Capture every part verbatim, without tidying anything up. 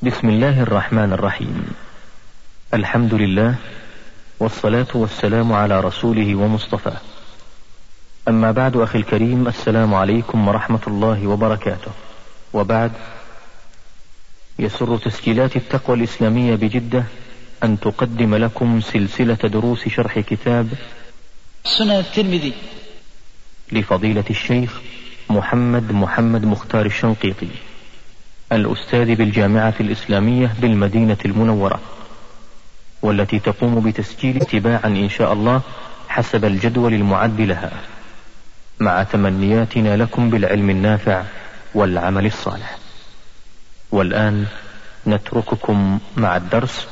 بسم الله الرحمن الرحيم. الحمد لله والصلاة والسلام على رسوله ومصطفاه. أما بعد، أخي الكريم، السلام عليكم ورحمة الله وبركاته. وبعد، يسر تسجيلات التقوى الإسلامية بجدة أن تقدم لكم سلسلة دروس شرح كتاب سنن الترمذي لفضيلة الشيخ محمد محمد مختار الشنقيطي، الأستاذ بالجامعة الإسلامية بالمدينة المنورة، والتي تقوم بتسجيل تباعا إن شاء الله حسب الجدول المعد لها، مع تمنياتنا لكم بالعلم النافع والعمل الصالح. والآن نترككم مع الدرس.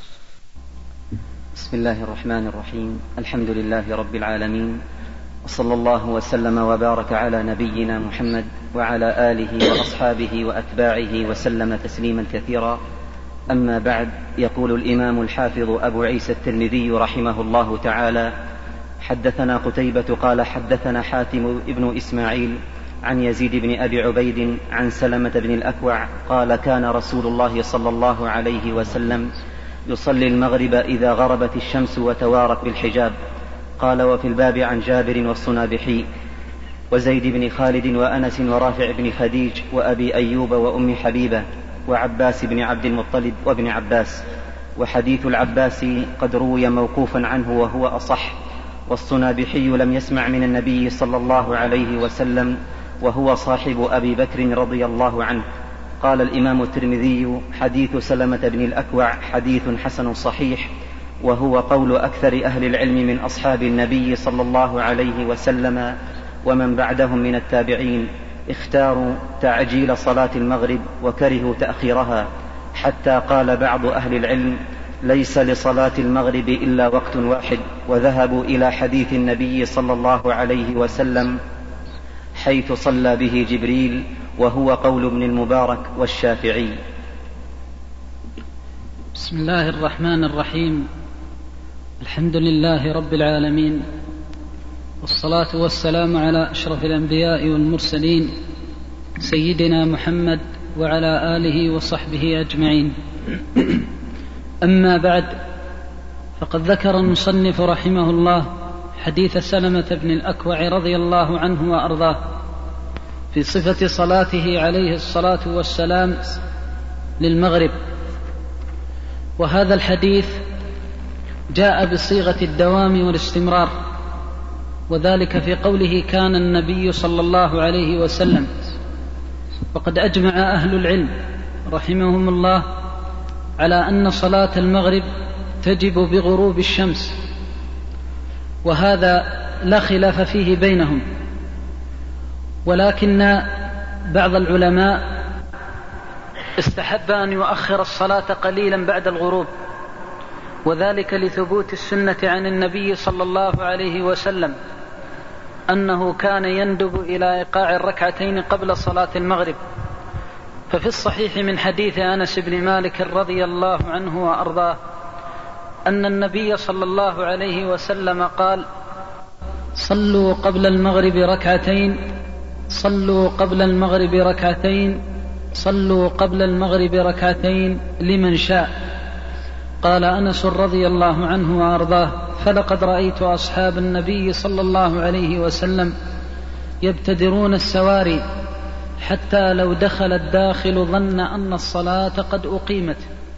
بسم الله الرحمن الرحيم. الحمد لله رب العالمين، وصلى الله وسلم وبارك على نبينا محمد وعلى آله وأصحابه وأتباعه وسلم تسليما كثيرا. أما بعد، يقول الإمام الحافظ أبو عيسى الترمذي رحمه الله تعالى: حدثنا قتيبة قال حدثنا حاتم ابن إسماعيل عن يزيد بن أبي عبيد عن سلمة بن الأكوع قال: كان رسول الله صلى الله عليه وسلم يصلي المغرب إذا غربت الشمس وتوارت بالحجاب. قال: وفي الباب عن جابر والصنابحي وزيد بن خالد وأنس ورافع بن خديج وأبي أيوب وأم حبيبة وعباس بن عبد المطلب وابن عباس. وحديث العباس قد روي موقوفا عنه وهو أصح، والصنابحي لم يسمع من النبي صلى الله عليه وسلم وهو صاحب أبي بكر رضي الله عنه. قال الإمام الترمذي: حديث سلمة بن الأكوع حديث حسن صحيح، وهو قول أكثر أهل العلم من أصحاب النبي صلى الله عليه وسلم ومن بعدهم من التابعين. اختاروا تعجيل صلاة المغرب وكرهوا تأخيرها، حتى قال بعض أهل العلم: ليس لصلاة المغرب إلا وقت واحد. وذهبوا إلى حديث النبي صلى الله عليه وسلم حيث صلى به جبريل، وهو قول ابن المبارك والشافعي. بسم الله الرحمن الرحيم. الحمد لله رب العالمين، والصلاة والسلام على أشرف الأنبياء والمرسلين سيدنا محمد وعلى آله وصحبه أجمعين. أما بعد، فقد ذكر المصنف رحمه الله حديث سلمة بن الأكوع رضي الله عنه وأرضاه في صفة صلاته عليه الصلاة والسلام للمغرب. وهذا الحديث جاء بصيغة الدوام والاستمرار، وذلك في قوله: كان النبي صلى الله عليه وسلم. وقد أجمع أهل العلم رحمهم الله على أن صلاة المغرب تجب بغروب الشمس، وهذا لا خلاف فيه بينهم، ولكن بعض العلماء استحب أن يؤخر الصلاة قليلا بعد الغروب، وذلك لثبوت السنة عن النبي صلى الله عليه وسلم أنه كان يندب إلى إيقاع الركعتين قبل صلاة المغرب. ففي الصحيح من حديث أنس بن مالك رضي الله عنه وأرضاه أن النبي صلى الله عليه وسلم قال: صلوا قبل المغرب ركعتين صلوا قبل المغرب ركعتين صلوا قبل المغرب ركعتين لمن شاء. قال أنس رضي الله عنه وأرضاه: فلقد رأيت أصحاب النبي صلى الله عليه وسلم يبتدرون السواري، حتى لو دخل الداخل ظن أن الصلاة قد أقيمت.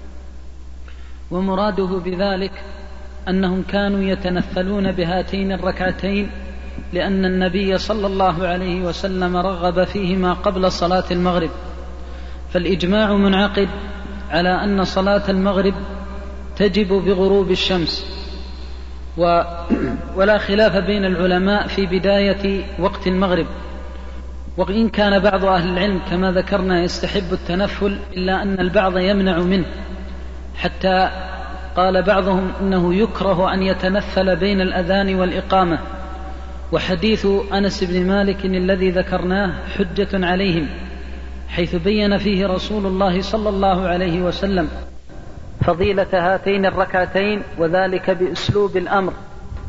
ومراده بذلك أنهم كانوا يتنفلون بهاتين الركعتين، لأن النبي صلى الله عليه وسلم رغب فيهما قبل صلاة المغرب. فالإجماع منعقد على أن صلاة المغرب تجب بغروب الشمس، و... ولا خلاف بين العلماء في بداية وقت المغرب. وإن كان بعض أهل العلم كما ذكرنا يستحب التنفل، إلا أن البعض يمنع منه، حتى قال بعضهم إنه يكره أن يتنفل بين الأذان والإقامة. وحديث أنس بن مالك الذي ذكرناه حجة عليهم، حيث بين فيه رسول الله صلى الله عليه وسلم فضيلة هاتين الركعتين، وذلك بأسلوب الأمر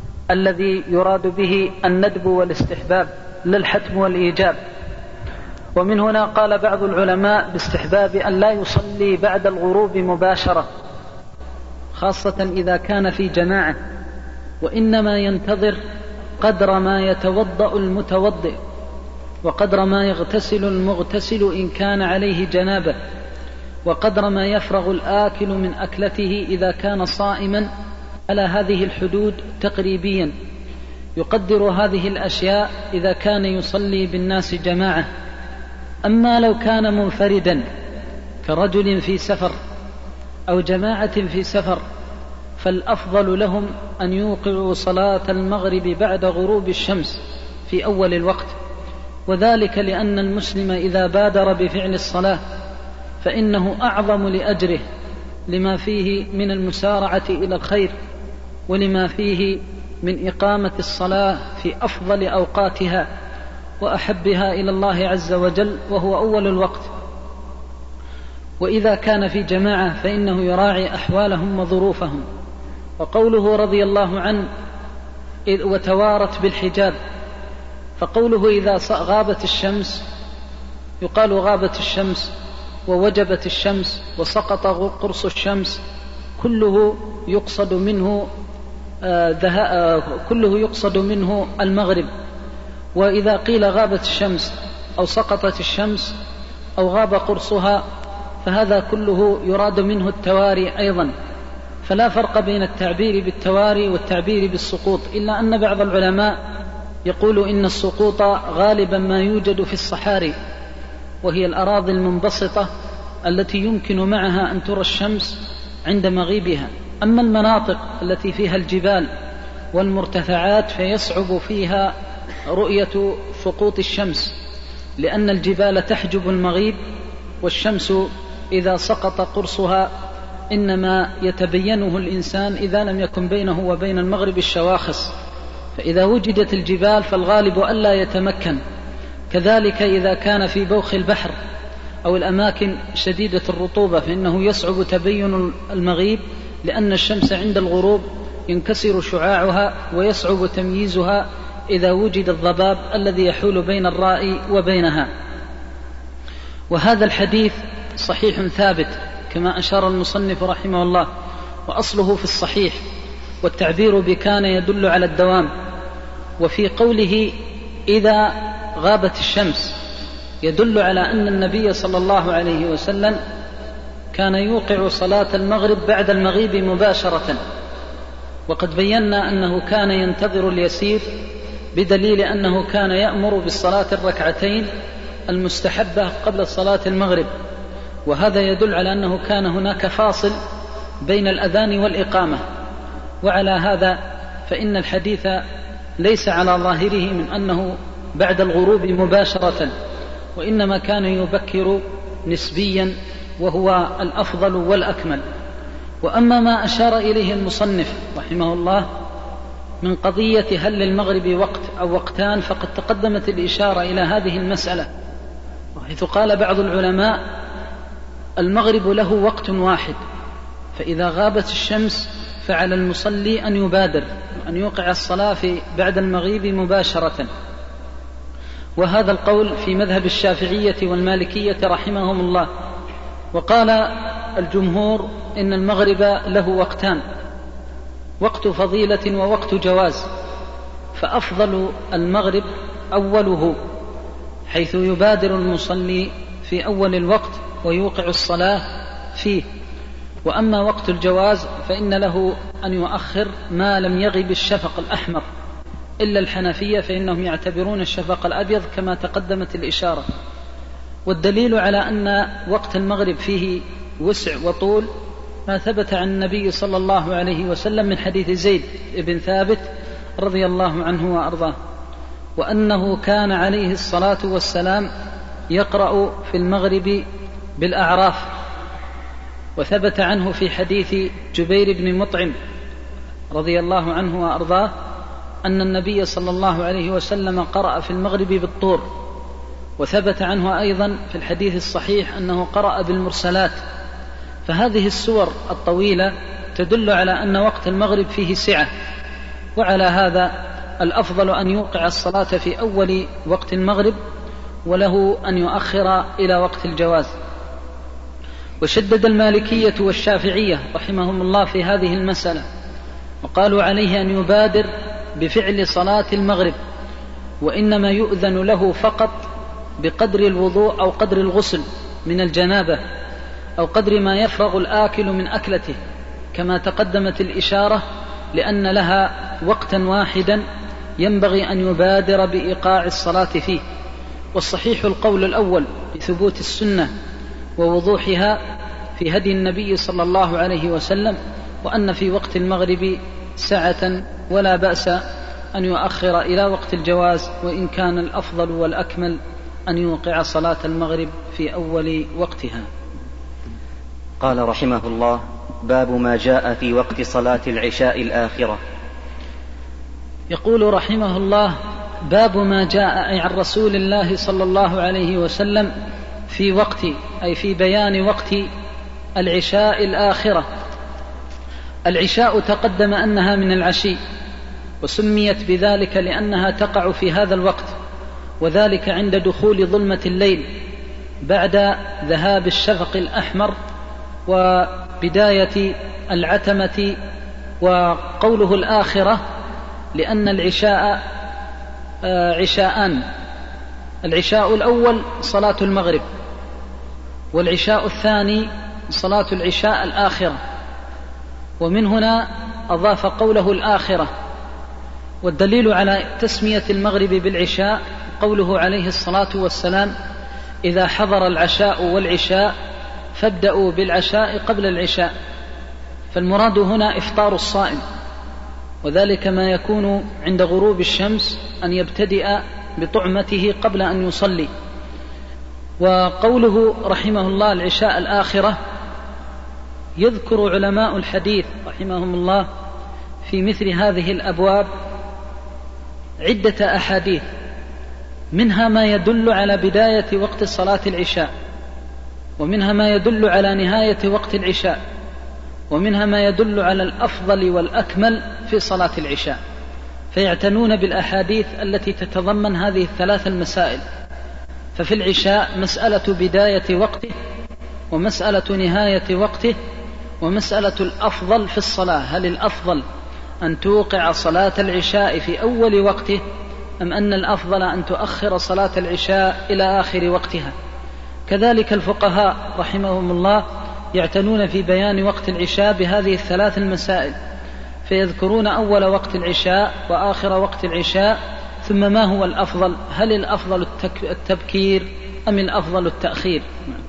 الذي يراد به الندب والاستحباب لا الحتم والإيجاب. ومن هنا قال بعض العلماء باستحباب أن لا يصلي بعد الغروب مباشرة، خاصة إذا كان في جماعة، وإنما ينتظر قدر ما يتوضأ المتوضئ وقدر ما يغتسل المغتسل إن كان عليه جنابة، وقدر ما يفرغ الآكل من أكلته إذا كان صائما، على هذه الحدود تقريبيا. يقدر هذه الأشياء إذا كان يصلي بالناس جماعة. أما لو كان منفردا كرجل في سفر أو جماعة في سفر، فالأفضل لهم أن يوقعوا صلاة المغرب بعد غروب الشمس في أول الوقت، وذلك لأن المسلم إذا بادر بفعل الصلاة فإنه أعظم لأجره، لما فيه من المسارعة إلى الخير، ولما فيه من إقامة الصلاة في أفضل أوقاتها وأحبها إلى الله عز وجل، وهو أول الوقت. وإذا كان في جماعة فإنه يراعي أحوالهم وظروفهم. وقوله رضي الله عنه وتوارت بالحجاب، فقوله إذا غابت الشمس، يقال غابت الشمس ووجبت الشمس وسقط قرص الشمس، كله يقصد منه آه كله يقصد منه المغرب. وإذا قيل غابت الشمس أو سقطت الشمس أو غاب قرصها فهذا كله يراد منه التواري أيضا، فلا فرق بين التعبير بالتواري والتعبير بالسقوط، إلا أن بعض العلماء يقول إن السقوط غالبا ما يوجد في الصحاري، وهي الأراضي المنبسطة التي يمكن معها أن ترى الشمس عند مغيبها. أما المناطق التي فيها الجبال والمرتفعات فيصعب فيها رؤية سقوط الشمس، لأن الجبال تحجب المغيب، والشمس إذا سقط قرصها إنما يتبينه الإنسان إذا لم يكن بينه وبين المغرب الشواخص، فإذا وجدت الجبال فالغالب ألا يتمكن. كذلك إذا كان في بوخ البحر أو الأماكن شديدة الرطوبة فإنه يصعب تبين المغيب، لأن الشمس عند الغروب ينكسر شعاعها ويصعب تمييزها إذا وجد الضباب الذي يحول بين الرائي وبينها. وهذا الحديث صحيح ثابت كما أشار المصنف رحمه الله، وأصله في الصحيح، والتعبير بكان يدل على الدوام. وفي قوله إذا غابت الشمس يدل على أن النبي صلى الله عليه وسلم كان يوقع صلاة المغرب بعد المغيب مباشرة، وقد بينا أنه كان ينتظر اليسير، بدليل أنه كان يأمر بالصلاة الركعتين المستحبة قبل صلاة المغرب، وهذا يدل على أنه كان هناك فاصل بين الأذان والإقامة. وعلى هذا فإن الحديث ليس على ظاهره من أنه بعد الغروب مباشرة، وإنما كان يبكر نسبيا، وهو الأفضل والأكمل. وأما ما أشار إليه المصنف رحمه الله من قضية هل للمغرب وقت أو وقتان، فقد تقدمت الإشارة إلى هذه المسألة، حيث قال بعض العلماء المغرب له وقت واحد، فإذا غابت الشمس فعلى المصلي أن يبادر أن يوقع الصلاة في بعد المغيب مباشرة. وهذا القول في مذهب الشافعية والمالكية رحمهم الله. وقال الجمهور إن المغرب له وقتان، وقت فضيلة ووقت جواز، فأفضل المغرب أوله، حيث يبادر المصلي في أول الوقت ويوقع الصلاة فيه. وأما وقت الجواز فإن له أن يؤخر ما لم يغب الشفق الأحمر، إلا الحنفية فإنهم يعتبرون الشفق الأبيض كما تقدمت الإشارة. والدليل على أن وقت المغرب فيه وسع وطول ما ثبت عن النبي صلى الله عليه وسلم من حديث زيد بن ثابت رضي الله عنه وأرضاه، وأنه كان عليه الصلاة والسلام يقرأ في المغرب بالأعراف. وثبت عنه في حديث جبير بن مطعم رضي الله عنه وأرضاه أن النبي صلى الله عليه وسلم قرأ في المغرب بالطور. وثبت عنه أيضا في الحديث الصحيح أنه قرأ بالمرسلات. فهذه السور الطويلة تدل على أن وقت المغرب فيه سعة، وعلى هذا الأفضل أن يوقع الصلاة في أول وقت المغرب، وله أن يؤخر إلى وقت الجواز. وشدد المالكية والشافعية رحمهم الله في هذه المسألة، وقالوا عليه أن يبادر بفعل صلاة المغرب، وإنما يؤذن له فقط بقدر الوضوء أو قدر الغسل من الجنابة أو قدر ما يفرغ الآكل من أكلته، كما تقدمت الإشارة، لأن لها وقتا واحدا ينبغي أن يبادر بإيقاع الصلاة فيه. والصحيح القول الأول بثبوت السنة ووضوحها في هدي النبي صلى الله عليه وسلم، وأن في وقت المغرب سعة ولا بأس أن يؤخر إلى وقت الجواز، وإن كان الأفضل والأكمل أن يوقع صلاة المغرب في أول وقتها. قال رحمه الله: باب ما جاء في وقت صلاة العشاء الآخرة. يقول رحمه الله: باب ما جاء عن رسول الله صلى الله عليه وسلم في وقت، أي في بيان وقت العشاء الآخرة. العشاء تقدم أنها من العشي، وسميت بذلك لأنها تقع في هذا الوقت، وذلك عند دخول ظلمة الليل بعد ذهاب الشفق الأحمر وبداية العتمة. وقوله الآخرة لأن العشاء عشاءان: العشاء الأول صلاة المغرب، والعشاء الثاني صلاة العشاء الآخرة. ومن هنا أضاف قوله الآخرة. والدليل على تسمية المغرب بالعشاء قوله عليه الصلاة والسلام: إذا حضر العشاء والعشاء فابدأوا بالعشاء قبل العشاء. فالمراد هنا إفطار الصائم، وذلك ما يكون عند غروب الشمس أن يبتدئ بطعمته قبل أن يصلي. وقوله رحمه الله العشاء الآخرة، يذكر علماء الحديث رحمهم الله في مثل هذه الأبواب عدة أحاديث، منها ما يدل على بداية وقت صلاة العشاء، ومنها ما يدل على نهاية وقت العشاء، ومنها ما يدل على الأفضل والأكمل في صلاة العشاء. فيعتنون بالأحاديث التي تتضمن هذه الثلاث المسائل. ففي العشاء مسألة بداية وقته، ومسألة نهاية وقته، ومسألة الأفضل في الصلاة: هل الأفضل أن توقع صلاة العشاء في أول وقته، أم أن الأفضل أن تؤخر صلاة العشاء إلى آخر وقتها؟ كذلك الفقهاء رحمهم الله يعتنون في بيان وقت العشاء بهذه الثلاث المسائل، فيذكرون أول وقت العشاء وآخر وقت العشاء، ثم ما هو الأفضل، هل الأفضل التبكير أم الأفضل التأخير.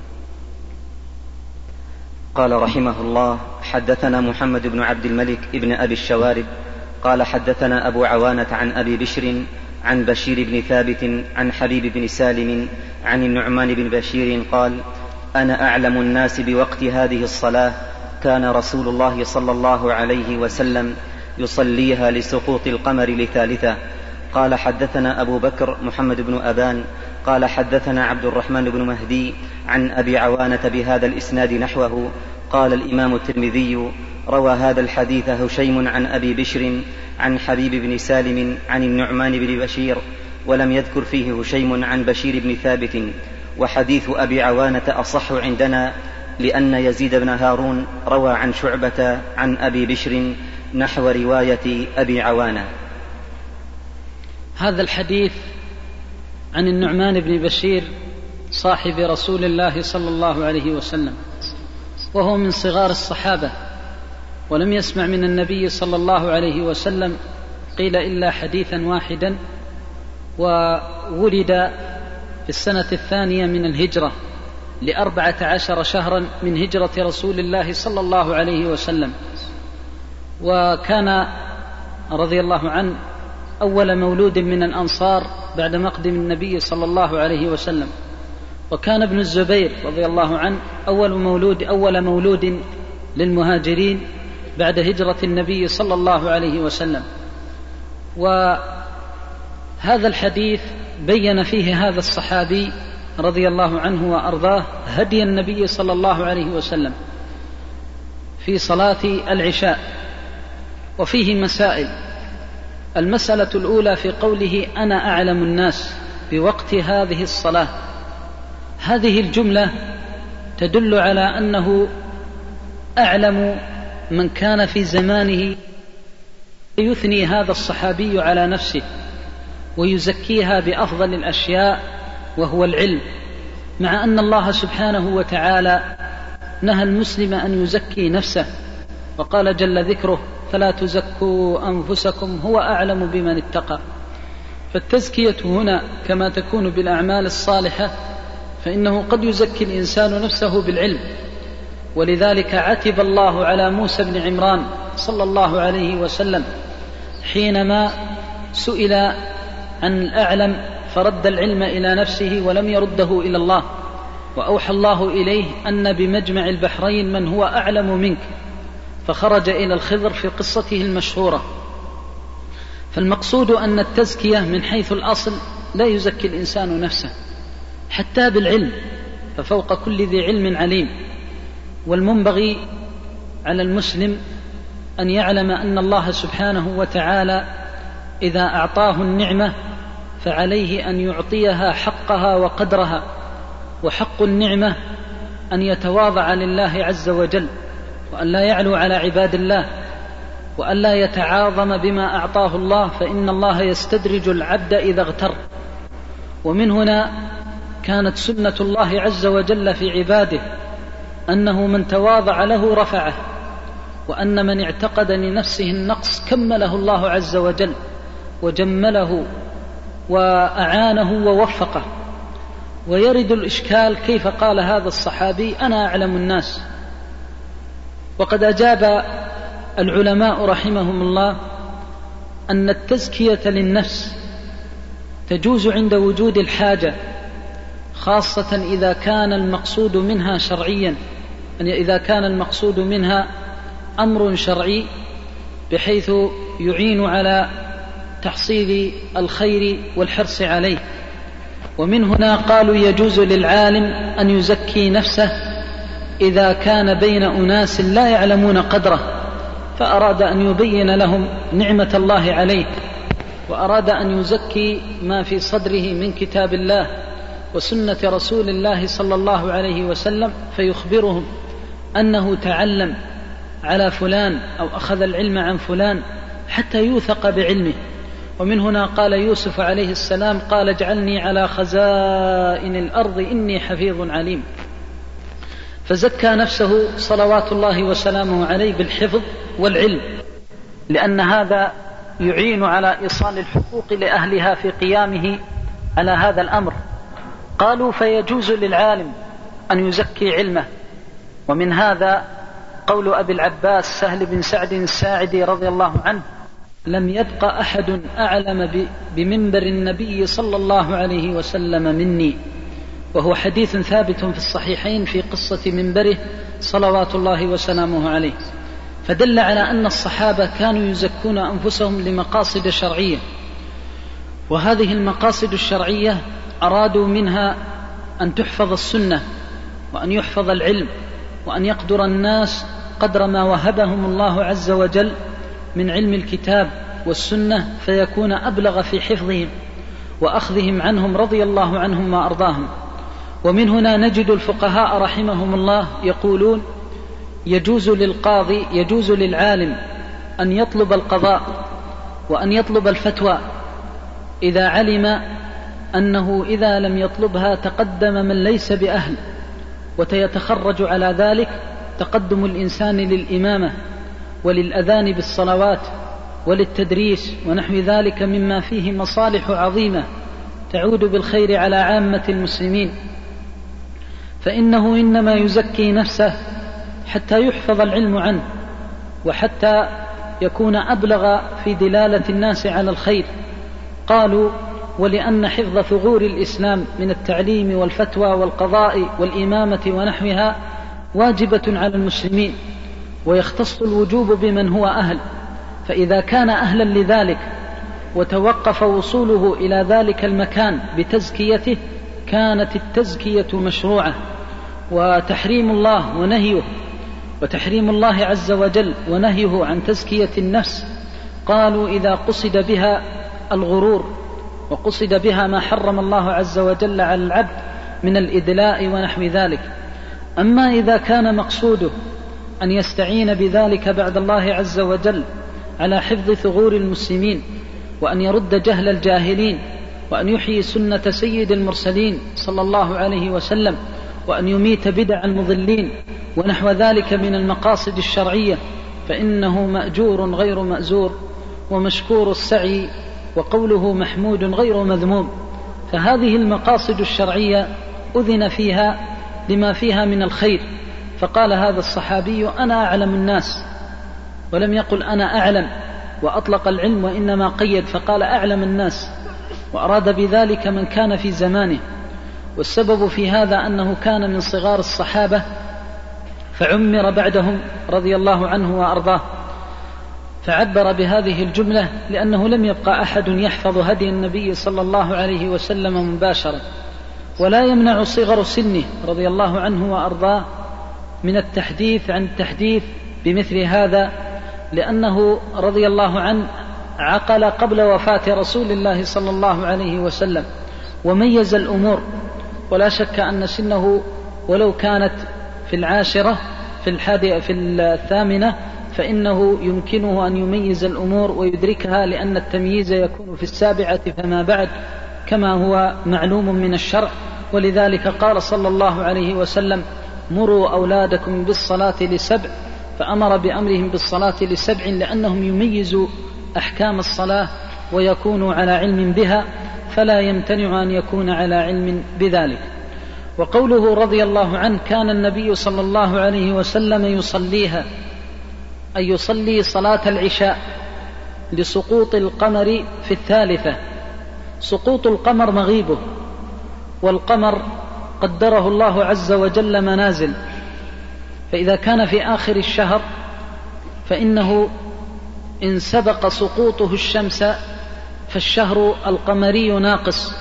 قال رحمه الله: حدثنا محمد بن عبد الملك ابن أبي الشوارب قال حدثنا أبو عوانة عن أبي بشر عن بشير بن ثابت عن حبيب بن سالم عن النعمان بن بشير قال: أنا أعلم الناس بوقت هذه الصلاة، كان رسول الله صلى الله عليه وسلم يصليها لسقوط القمر لثالثة. قال حدثنا أبو بكر محمد بن أبان قال حدثنا عبد الرحمن بن مهدي عن أبي عوانة بهذا الإسناد نحوه. قال الإمام الترمذي: روى هذا الحديث هشيم عن أبي بشر عن حبيب بن سالم عن النعمان بن بشير، ولم يذكر فيه هشيم عن بشير بن ثابت. وحديث أبي عوانة أصح عندنا، لأن يزيد بن هارون روى عن شعبة عن أبي بشر نحو رواية أبي عوانة. هذا الحديث عن النعمان بن بشير صاحب رسول الله صلى الله عليه وسلم، وهو من صغار الصحابة، ولم يسمع من النبي صلى الله عليه وسلم قيل إلا حديثا واحدا، وولد في السنة الثانية من الهجرة لأربعة عشر شهرا من هجرة رسول الله صلى الله عليه وسلم. وكان رضي الله عنه أول مولود من الأنصار بعد مقدم النبي صلى الله عليه وسلم. وكان ابن الزبير رضي الله عنه أول مولود أول مولود للمهاجرين بعد هجرة النبي صلى الله عليه وسلم. وهذا الحديث بين فيه هذا الصحابي رضي الله عنه وأرضاه هدي النبي صلى الله عليه وسلم في صلاة العشاء، وفيه مسائل. المسألة الأولى في قوله أنا أعلم الناس بوقت هذه الصلاة. هذه الجملة تدل على أنه أعلم من كان في زمانه. يثني هذا الصحابي على نفسه ويزكيها بأفضل الأشياء وهو العلم، مع أن الله سبحانه وتعالى نهى المسلم أن يزكي نفسه، وقال جل ذكره: فلا تزكوا أنفسكم هو أعلم بمن اتقى. فالتزكية هنا كما تكون بالأعمال الصالحة، فإنه قد يزكي الإنسان نفسه بالعلم. ولذلك عتب الله على موسى بن عمران صلى الله عليه وسلم حينما سئل عن الأعلم فرد العلم إلى نفسه ولم يرده إلى الله، وأوحى الله إليه أن بمجمع البحرين من هو أعلم منك، فخرج إلى الخضر في قصته المشهورة. فالمقصود أن التزكية من حيث الأصل لا يزكي الإنسان نفسه حتى بالعلم، ففوق كل ذي علم عليم. والمنبغي على المسلم أن يعلم أن الله سبحانه وتعالى إذا أعطاه النعمة فعليه أن يعطيها حقها وقدرها، وحق النعمة أن يتواضع لله عز وجل، وأن لا يعلو على عباد الله، وأن لا يتعاظم بما أعطاه الله، فإن الله يستدرج العبد إذا اغتر. ومن هنا كانت سنة الله عز وجل في عباده أنه من تواضع له رفعه، وأن من اعتقد لنفسه النقص كمله الله عز وجل وجمله وأعانه ووفقه. ويرد الإشكال كيف قال هذا الصحابي أنا أعلم الناس؟ وقد أجاب العلماء رحمهم الله أن التزكية للنفس تجوز عند وجود الحاجة، خاصة إذا كان المقصود منها شرعيا، يعني إذا كان المقصود منها أمر شرعي بحيث يعين على تحصيل الخير والحرص عليه. ومن هنا قالوا يجوز للعالم أن يزكي نفسه إذا كان بين أناس لا يعلمون قدره، فأراد أن يبين لهم نعمة الله عليه، وأراد أن يزكي ما في صدره من كتاب الله وسنة رسول الله صلى الله عليه وسلم، فيخبرهم أنه تعلم على فلان أو أخذ العلم عن فلان حتى يوثق بعلمه. ومن هنا قال يوسف عليه السلام قال اجعلني على خزائن الأرض إني حفيظ عليم. فزكى نفسه صلوات الله وسلامه عليه بالحفظ والعلم، لأن هذا يعين على إيصال الحقوق لأهلها في قيامه على هذا الأمر. قالوا فيجوز للعالم أن يزكي علمه. ومن هذا قول أبي العباس سهل بن سعد الساعدي رضي الله عنه لم يبق أحد أعلم بمنبر النبي صلى الله عليه وسلم مني، وهو حديث ثابت في الصحيحين في قصة منبره صلوات الله وسلامه عليه. فدل على أن الصحابة كانوا يزكون أنفسهم لمقاصد شرعية، وهذه المقاصد الشرعية أرادوا منها أن تحفظ السنة وأن يحفظ العلم وأن يقدر الناس قدر ما وهبهم الله عز وجل من علم الكتاب والسنة، فيكون أبلغ في حفظهم وأخذهم عنهم رضي الله عنهم وأرضاهم. ومن هنا نجد الفقهاء رحمهم الله يقولون يجوز للقاضي يجوز للعالم أن يطلب القضاء وأن يطلب الفتوى إذا علم أنه إذا لم يطلبها تقدم من ليس بأهل، وتيتخرج على ذلك تقدم الإنسان للإمامة وللأذان بالصلوات وللتدريس ونحو ذلك مما فيه مصالح عظيمة تعود بالخير على عامة المسلمين. فإنه إنما يزكي نفسه حتى يحفظ العلم عنه، وحتى يكون أبلغ في دلالة الناس على الخير. قالوا ولأن حفظ ثغور الإسلام من التعليم والفتوى والقضاء والإمامة ونحوها واجبة على المسلمين، ويختص الوجوب بمن هو أهل. فإذا كان أهلا لذلك وتوقف وصوله إلى ذلك المكان بتزكيته كانت التزكية مشروعة. وتحريم الله ونهيه وتحريم الله عز وجل ونهيه عن تزكية النفس قالوا إذا قصد بها الغرور وقصد بها ما حرم الله عز وجل على العبد من الإدلاء ونحو ذلك. أما إذا كان مقصوده أن يستعين بذلك بعد الله عز وجل على حفظ ثغور المسلمين، وأن يرد جهل الجاهلين، وأن يحيي سنة سيد المرسلين صلى الله عليه وسلم، وأن يميت بدع المضلين ونحو ذلك من المقاصد الشرعية، فإنه مأجور غير مأزور، ومشكور السعي، وقوله محمود غير مذموم. فهذه المقاصد الشرعية أذن فيها لما فيها من الخير. فقال هذا الصحابي: أنا أعلم الناس، ولم يقل أنا أعلم وأطلق العلم، وإنما قيد فقال أعلم الناس، وأراد بذلك من كان في زمانه. والسبب في هذا أنه كان من صغار الصحابة فعمر بعدهم رضي الله عنه وأرضاه، فعبر بهذه الجملة لأنه لم يبقى أحد يحفظ هدي النبي صلى الله عليه وسلم مباشرة. ولا يمنع صغر سنه رضي الله عنه وأرضاه من التحديث عن التحديث بمثل هذا، لأنه رضي الله عنه عقل قبل وفاة رسول الله صلى الله عليه وسلم وميز الأمور. ولا شك أن سنه ولو كانت في العاشرة في الحادية في الثامنة فإنه يمكنه أن يميز الأمور ويدركها، لأن التمييز يكون في السابعة فما بعد كما هو معلوم من الشرع. ولذلك قال صلى الله عليه وسلم: مروا أولادكم بالصلاة لسبع، فأمر بأمرهم بالصلاة لسبع لأنهم يميزوا أحكام الصلاة ويكونوا على علم بها، فلا يمتنع أن يكون على علم بذلك. وقوله رضي الله عنه: كان النبي صلى الله عليه وسلم يصليها، أي يصلي صلاة العشاء لسقوط القمر في الثالثة. سقوط القمر مغيبه، والقمر قدره الله عز وجل منازل، فإذا كان في آخر الشهر فإنه إن سبق سقوطه الشمس فالشهر القمري ناقص،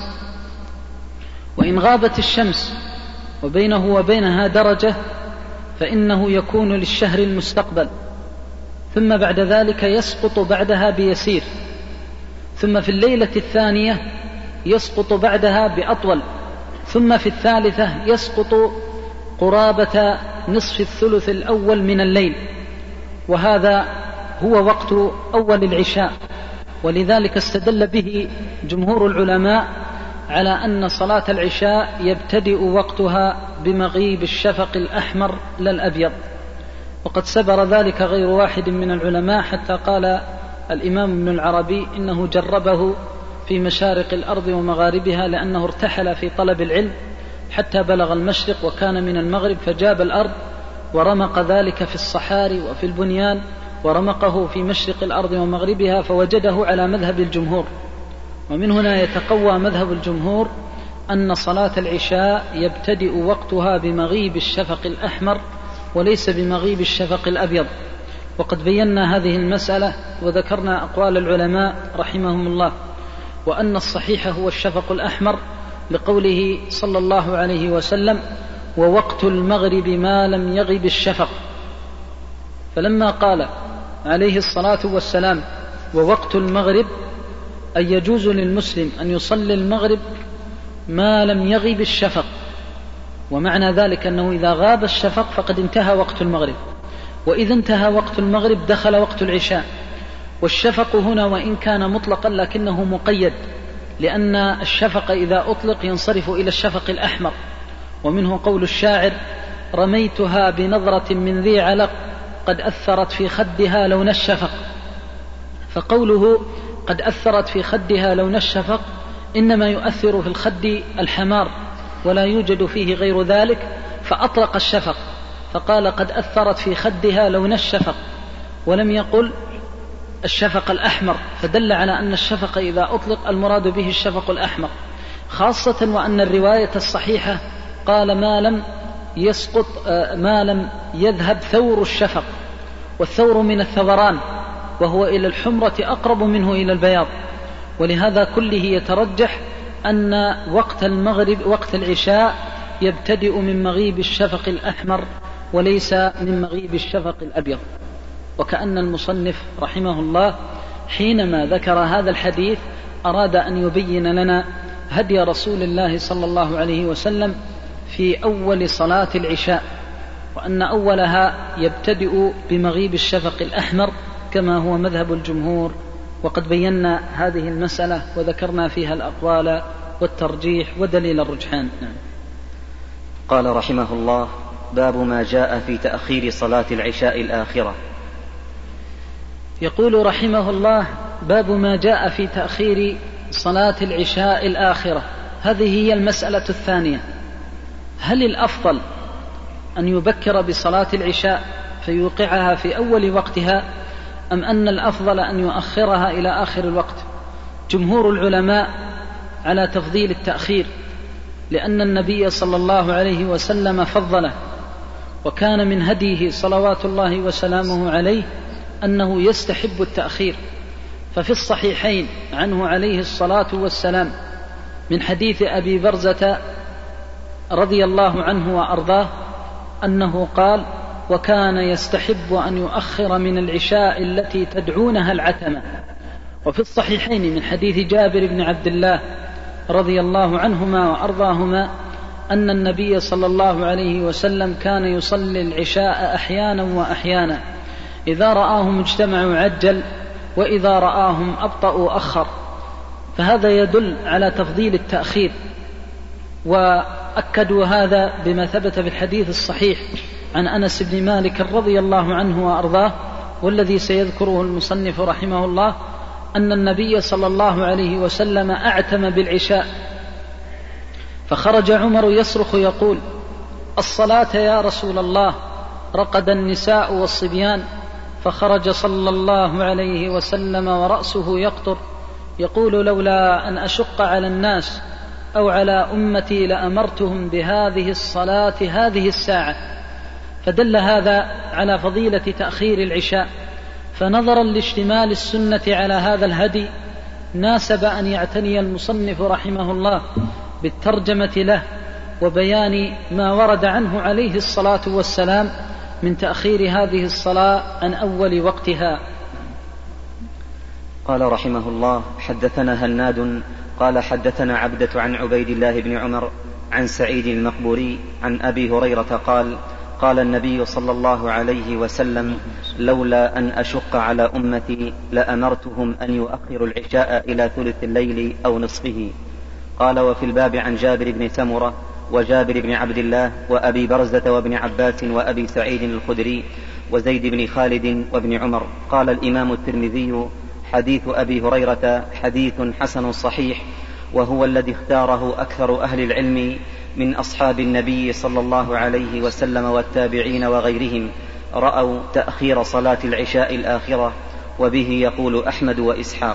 وإن غابت الشمس وبينه وبينها درجة فإنه يكون للشهر المستقبل، ثم بعد ذلك يسقط بعدها بيسير، ثم في الليلة الثانية يسقط بعدها بأطول، ثم في الثالثة يسقط قرابة نصف الثلث الأول من الليل، وهذا هو وقت أول العشاء. ولذلك استدل به جمهور العلماء على أن صلاة العشاء يبتدئ وقتها بمغيب الشفق الأحمر لا الأبيض. وقد سبر ذلك غير واحد من العلماء، حتى قال الإمام ابن العربي إنه جربه في مشارق الأرض ومغاربها، لأنه ارتحل في طلب العلم حتى بلغ المشرق وكان من المغرب، فجاب الأرض ورمق ذلك في الصحاري وفي البنيان، ورمقه في مشرق الأرض ومغربها، فوجده على مذهب الجمهور. ومن هنا يتقوى مذهب الجمهور أن صلاة العشاء يبتدئ وقتها بمغيب الشفق الأحمر وليس بمغيب الشفق الأبيض. وقد بينا هذه المسألة وذكرنا أقوال العلماء رحمهم الله، وأن الصحيح هو الشفق الأحمر لقوله صلى الله عليه وسلم: ووقت المغرب ما لم يغب الشفق. فلما قال عليه الصلاة والسلام ووقت المغرب، أن يجوز للمسلم أن يصلي المغرب ما لم يغب الشفق، ومعنى ذلك أنه إذا غاب الشفق فقد انتهى وقت المغرب، وإذا انتهى وقت المغرب دخل وقت العشاء. والشفق هنا وإن كان مطلقا لكنه مقيد، لأن الشفق إذا أطلق ينصرف إلى الشفق الأحمر. ومنه قول الشاعر: رميتها بنظرة من ذي علق قد أثرت في خدها لون الشفق. فقوله قد أثرت في خدها لون الشفق إنما يؤثر في الخد الحمار ولا يوجد فيه غير ذلك، فأطلق الشفق فقال قد أثرت في خدها لون الشفق، ولم يقل الشفق الأحمر، فدل على أن الشفق إذا أطلق المراد به الشفق الأحمر، خاصة وأن الرواية الصحيحة قال ما لم يسقط ما لم يذهب ثور الشفق، والثور من الثوران وهو إلى الحمرة أقرب منه إلى البياض. ولهذا كله يترجح أن وقت المغرب وقت العشاء يبتدئ من مغيب الشفق الأحمر وليس من مغيب الشفق الأبيض. وكأن المصنف رحمه الله حينما ذكر هذا الحديث أراد أن يبين لنا هدي رسول الله صلى الله عليه وسلم في أول صلاة العشاء، وأن أولها يبتدئ بمغيب الشفق الأحمر كما هو مذهب الجمهور، وقد بينا هذه المسألة وذكرنا فيها الأقوال والترجيح ودليل الرجحان. نعم. قال رحمه الله: باب ما جاء في تأخير صلاة العشاء الآخرة. يقول رحمه الله: باب ما جاء في تأخير صلاة العشاء الآخرة. هذه هي المسألة الثانية: هل الأفضل أن يبكر بصلاة العشاء فيوقعها في أول وقتها، أم أن الأفضل أن يؤخرها إلى آخر الوقت؟ جمهور العلماء على تفضيل التأخير، لأن النبي صلى الله عليه وسلم فضله، وكان من هديه صلوات الله وسلامه عليه أنه يستحب التأخير. ففي الصحيحين عنه عليه الصلاة والسلام من حديث أبي برزة رضي الله عنه وأرضاه أنه قال: وكان يستحب أن يؤخر من العشاء التي تدعونها العتمة. وفي الصحيحين من حديث جابر بن عبد الله رضي الله عنهما وأرضاهما أن النبي صلى الله عليه وسلم كان يصلي العشاء أحيانا وأحيانا، إذا رآهم اجتمعوا عجل، وإذا رآهم أبطأوا أخر. فهذا يدل على تفضيل التأخير، وأكدوا هذا بما ثبت في الحديث الصحيح عن أنس بن مالك رضي الله عنه وأرضاه، والذي سيذكره المصنف رحمه الله، أن النبي صلى الله عليه وسلم أعتم بالعشاء، فخرج عمر يصرخ يقول: الصلاة يا رسول الله، رقد النساء والصبيان. فخرج صلى الله عليه وسلم ورأسه يقطر يقول: لولا أن أشق على الناس أو على أمتي لأمرتهم بهذه الصلاة هذه الساعة. فدل هذا على فضيلة تأخير العشاء. فنظرا لاشتمال السنة على هذا الهدي ناسب أن يعتني المصنف رحمه الله بالترجمة له وبيان ما ورد عنه عليه الصلاة والسلام من تأخير هذه الصلاة عن أول وقتها. قال رحمه الله: حدثنا هناد قال حدثنا عبدة عن عبيد الله بن عمر عن سعيد المقبوري عن أبي هريرة قال: قال النبي صلى الله عليه وسلم: لولا أن أشق على أمتي لأمرتهم أن يؤخروا العشاء إلى ثلث الليل أو نصفه. قال: وفي الباب عن جابر بن سمرة وجابر بن عبد الله وأبي برزة وابن عباس وأبي سعيد الخدري وزيد بن خالد وابن عمر. قال الإمام الترمذي: حديث أبي هريرة حديث حسن صحيح، وهو الذي اختاره أكثر أهل العلم من أصحاب النبي صلى الله عليه وسلم والتابعين وغيرهم، رأوا تأخير صلاة العشاء الآخرة، وبه يقول أحمد وإسحاق.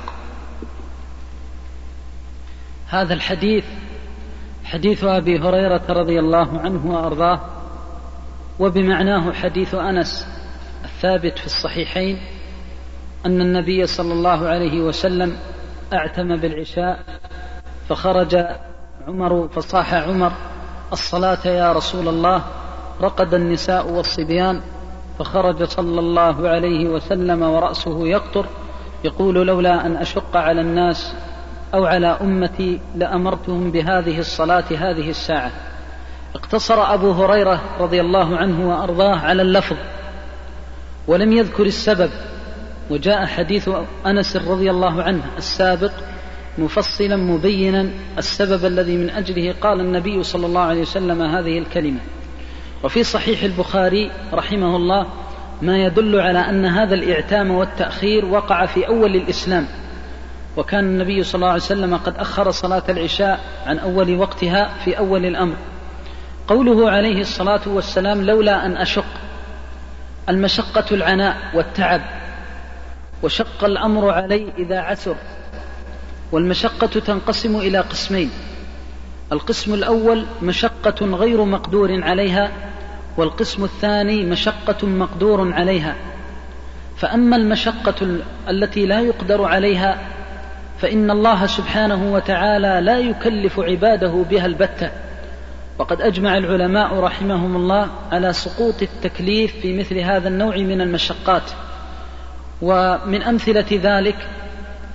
هذا الحديث حديث أبي هريرة رضي الله عنه وأرضاه، وبمعناه حديث أنس الثابت في الصحيحين أن النبي صلى الله عليه وسلم أعتم بالعشاء، فخرج عمر فصاح عمر: الصلاة يا رسول الله، رقد النساء والصبيان. فخرج صلى الله عليه وسلم ورأسه يقطر يقول: لولا أن أشق على الناس أو على أمتي لأمرتهم بهذه الصلاة هذه الساعة. اقتصر أبو هريرة رضي الله عنه وأرضاه على اللفظ ولم يذكر السبب، وجاء حديث أنس رضي الله عنه السابق مفصلا مبينا السبب الذي من أجله قال النبي صلى الله عليه وسلم هذه الكلمة. وفي صحيح البخاري رحمه الله ما يدل على أن هذا الإعتام والتأخير وقع في أول الإسلام، وكان النبي صلى الله عليه وسلم قد أخر صلاة العشاء عن أول وقتها في أول الأمر. قوله عليه الصلاة والسلام: لولا أن أشق، المشقة العناء والتعب، وشق الأمر علي إذا عسر. والمشقة تنقسم إلى قسمين: القسم الأول مشقة غير مقدور عليها، والقسم الثاني مشقة مقدور عليها. فأما المشقة التي لا يقدر عليها فإن الله سبحانه وتعالى لا يكلف عباده بها البتة، وقد أجمع العلماء رحمهم الله على سقوط التكليف في مثل هذا النوع من المشقات. ومن أمثلة ذلك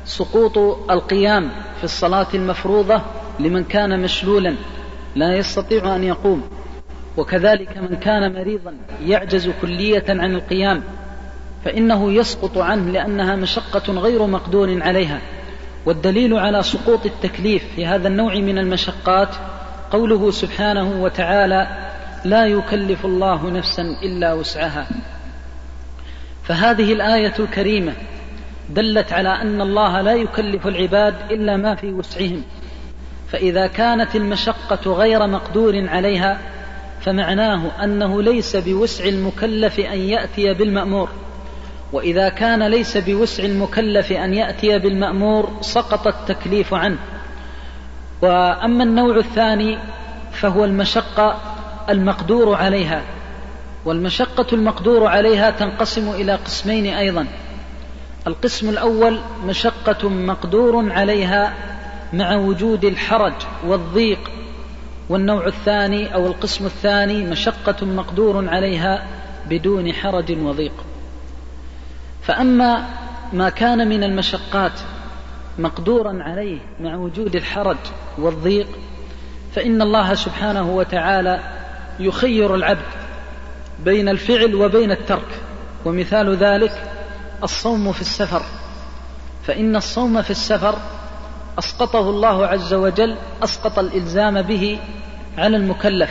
سقوط القيام في الصلاة المفروضة لمن كان مشلولا لا يستطيع أن يقوم، وكذلك من كان مريضا يعجز كلية عن القيام فإنه يسقط عنه لأنها مشقة غير مقدور عليها. والدليل على سقوط التكليف في هذا النوع من المشقات قوله سبحانه وتعالى: لا يكلف الله نفسا إلا وسعها. فهذه الآية الكريمة دلت على أن الله لا يكلف العباد إلا ما في وسعهم، فإذا كانت المشقة غير مقدور عليها فمعناه أنه ليس بوسع المكلف أن يأتي بالمأمور، وإذا كان ليس بوسع المكلف أن يأتي بالمأمور سقط التكليف عنه. وأما النوع الثاني فهو المشقة المقدور عليها، والمشقة المقدور عليها تنقسم إلى قسمين أيضا. القسم الأول مشقة مقدور عليها مع وجود الحرج والضيق، والنوع الثاني أو القسم الثاني مشقة مقدور عليها بدون حرج وضيق. فأما ما كان من المشقات مقدورا عليه مع وجود الحرج والضيق فإن الله سبحانه وتعالى يخير العبد بين الفعل وبين الترك. ومثال ذلك الصوم في السفر، فإن الصوم في السفر أسقطه الله عز وجل، أسقط الإلزام به على المكلف،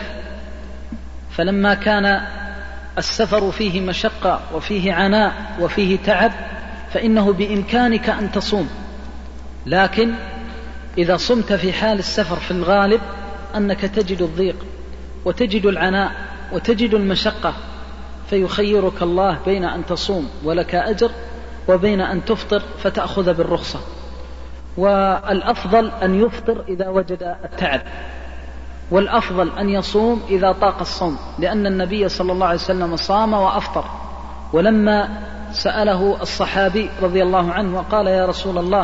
فلما كان السفر فيه مشقة وفيه عناء وفيه تعب فإنه بإمكانك أن تصوم، لكن إذا صمت في حال السفر في الغالب أنك تجد الضيق وتجد العناء وتجد المشقة، فيخيرك الله بين أن تصوم ولك أجر وبين أن تفطر فتأخذ بالرخصة. والأفضل أن يفطر إذا وجد التعب، والأفضل أن يصوم إذا طاق الصوم، لأن النبي صلى الله عليه وسلم صام وأفطر. ولما سأله الصحابي رضي الله عنه وقال: يا رسول الله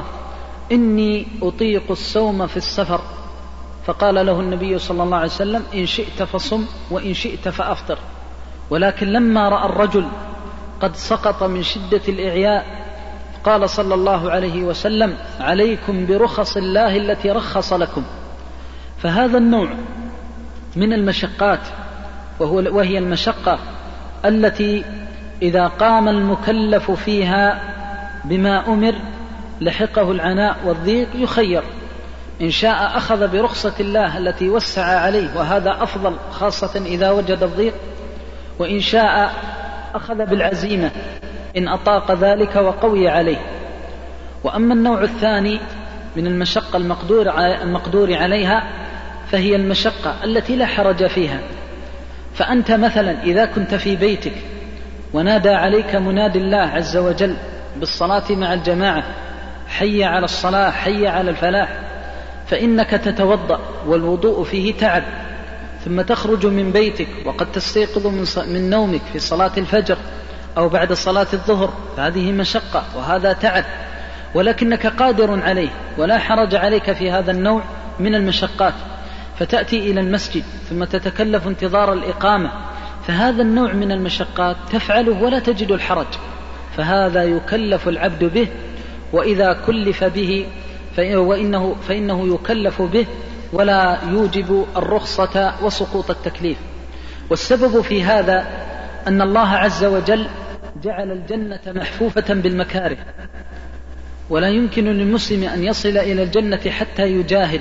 إني أطيق الصوم في السفر، فقال له النبي صلى الله عليه وسلم: إن شئت فصم وإن شئت فأفطر. ولكن لما رأى الرجل قد سقط من شدة الإعياء قال صلى الله عليه وسلم: عليكم برخص الله التي رخص لكم. فهذا النوع من المشقات وهو وهي المشقة التي إذا قام المكلف فيها بما أمر لحقه العناء والضيق يخير، إن شاء أخذ برخصة الله التي وسع عليه وهذا أفضل خاصة إذا وجد الضيق، وإن شاء أخذ بالعزيمة إن أطاق ذلك وقوي عليه. وأما النوع الثاني من المشقة المقدور عليها فهي المشقة التي لا حرج فيها. فأنت مثلا إذا كنت في بيتك ونادى عليك مناد الله عز وجل بالصلاة مع الجماعة: حي على الصلاة حي على الفلاح، فإنك تتوضأ والوضوء فيه تعب، ثم تخرج من بيتك وقد تستيقظ من نومك في صلاة الفجر أو بعد صلاة الظهر، فهذه مشقة وهذا تعب، ولكنك قادر عليه ولا حرج عليك في هذا النوع من المشقات، فتأتي إلى المسجد ثم تتكلف انتظار الإقامة، فهذا النوع من المشقات تفعله ولا تجد الحرج، فهذا يكلف العبد به، وإذا كلف به فإنه, فإنه يكلف به ولا يوجب الرخصة وسقوط التكليف. والسبب في هذا أن الله عز وجل جعل الجنة محفوفة بالمكاره، ولا يمكن للمسلم أن يصل إلى الجنة حتى يجاهد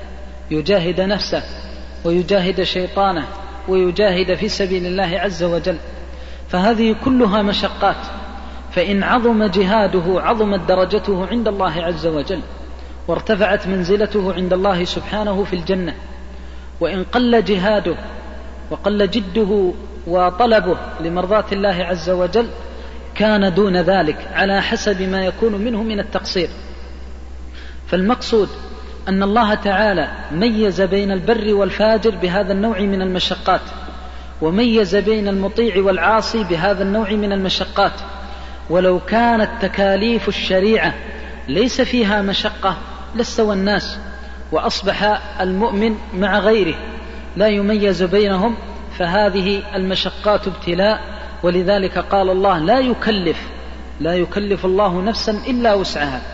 يجاهد نفسه ويجاهد شيطانه ويجاهد في سبيل الله عز وجل، فهذه كلها مشقات، فإن عظم جهاده عظمت درجته عند الله عز وجل وارتفعت منزلته عند الله سبحانه في الجنة، وإن قل جهاده وقل جده وطلبه لمرضاة الله عز وجل كان دون ذلك على حسب ما يكون منه من التقصير. فالمقصود أن الله تعالى ميز بين البر والفاجر بهذا النوع من المشقات، وميز بين المطيع والعاصي بهذا النوع من المشقات. ولو كانت تكاليف الشريعة ليس فيها مشقة لاستوى الناس، وأصبح المؤمن مع غيره لا يميز بينهم، فهذه المشقات ابتلاء، ولذلك قال الله: لا يكلف لا يكلف الله نفسا إلا وسعها.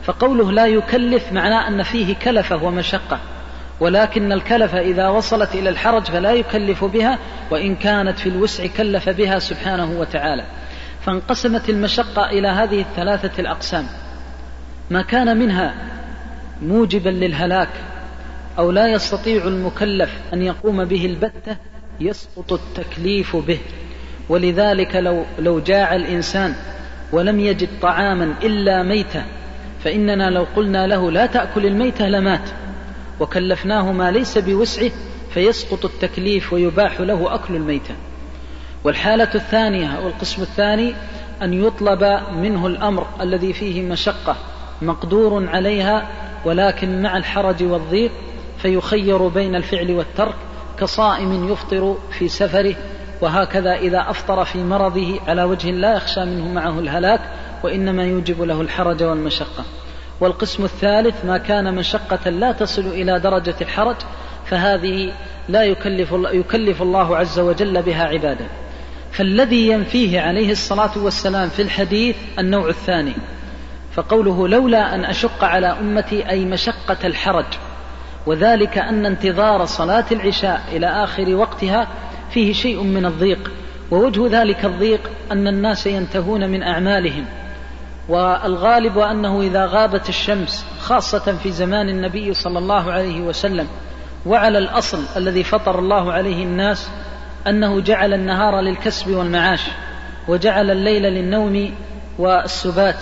فقوله لا يكلف معناه أن فيه كلفة ومشقة، ولكن الكلفة إذا وصلت إلى الحرج فلا يكلف بها، وإن كانت في الوسع كلف بها سبحانه وتعالى. فانقسمت المشقة إلى هذه الثلاثة الأقسام: ما كان منها موجبا للهلاك أو لا يستطيع المكلف أن يقوم به البتة يسقط التكليف به. ولذلك لو, لو جاع الإنسان ولم يجد طعاما إلا ميتة، فإننا لو قلنا له لا تأكل الميتة لمات، وكلفناه ما ليس بوسعه فيسقط التكليف ويباح له أكل الميتة. والحالة الثانية أو القسم الثاني أن يطلب منه الأمر الذي فيه مشقة مقدور عليها ولكن مع الحرج والضيق، فيخير بين الفعل والترك، كصائم يفطر في سفره، وهكذا إذا أفطر في مرضه على وجه لا يخشى منه معه الهلاك وإنما يوجب له الحرج والمشقة. والقسم الثالث ما كان مشقة لا تصل إلى درجة الحرج، فهذه لا يكلف, يكلف الله عز وجل بها عباده. فالذي ينفيه عليه الصلاة والسلام في الحديث النوع الثاني، فقوله لولا أن أشق على أمتي أي مشقة الحرج، وذلك أن انتظار صلاة العشاء إلى آخر وقتها فيه شيء من الضيق، ووجه ذلك الضيق أن الناس ينتهون من أعمالهم، والغالب أنه إذا غابت الشمس خاصة في زمان النبي صلى الله عليه وسلم، وعلى الأصل الذي فطر الله عليه الناس أنه جعل النهار للكسب والمعاش وجعل الليل للنوم والسبات،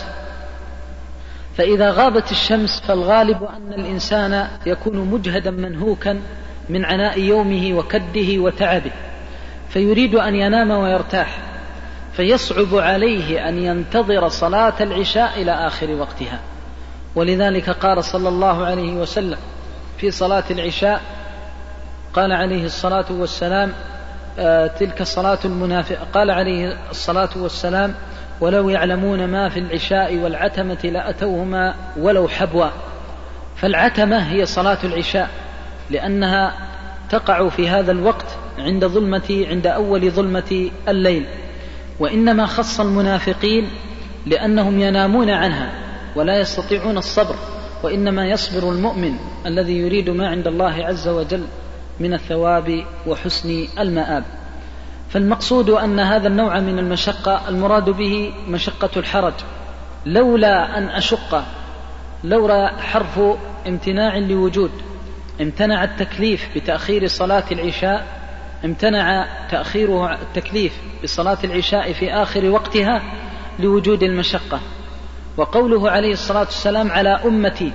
فإذا غابت الشمس فالغالب أن الإنسان يكون مجهدا منهوكا من عناء يومه وكده وتعبه، فيريد أن ينام ويرتاح، فيصعب عليه أن ينتظر صلاة العشاء إلى آخر وقتها. ولذلك قال صلى الله عليه وسلم في صلاة العشاء، قال عليه الصلاة والسلام آه تلك صلاة المنافق، قال عليه الصلاة والسلام ولو يعلمون ما في العشاء والعتمة لأتوهما ولو حبوا. فالعتمة هي صلاة العشاء لأنها تقع في هذا الوقت عند ظلمة عند أول ظلمة الليل، وإنما خص المنافقين لأنهم ينامون عنها ولا يستطيعون الصبر، وإنما يصبر المؤمن الذي يريد ما عند الله عز وجل من الثواب وحسن المآب. فالمقصود أن هذا النوع من المشقة المراد به مشقة الحرج. لولا أن أشق، لولا حرف امتناع لوجود، امتنع التكليف بتأخير صلاة العشاء، امتنع تأخير التكليف بصلاة العشاء في آخر وقتها لوجود المشقة. وقوله عليه الصلاة والسلام على أمتي،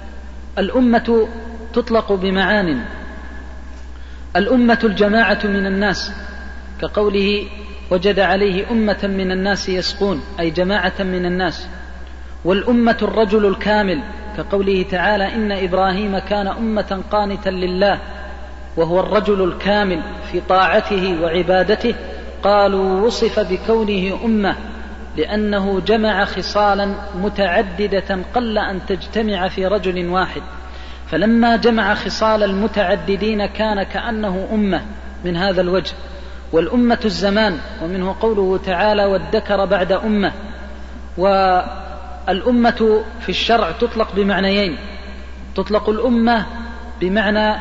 الأمة تطلق بمعان: الأمة الجماعة من الناس، كقوله وجد عليه أمة من الناس يسقون، أي جماعة من الناس. والأمة الرجل الكامل، كقوله تعالى إن إبراهيم كان أمة قانتا لله، وهو الرجل الكامل في طاعته وعبادته. قالوا وصف بكونه أمة لأنه جمع خصالا متعددة قل أن تجتمع في رجل واحد، فلما جمع خصال المتعددين كان كأنه أمة من هذا الوجه. والأمة الزمان، ومنه قوله تعالى والذكر بعد أمة. والأمة في الشرع تطلق بمعنيين: تطلق الأمة بمعنى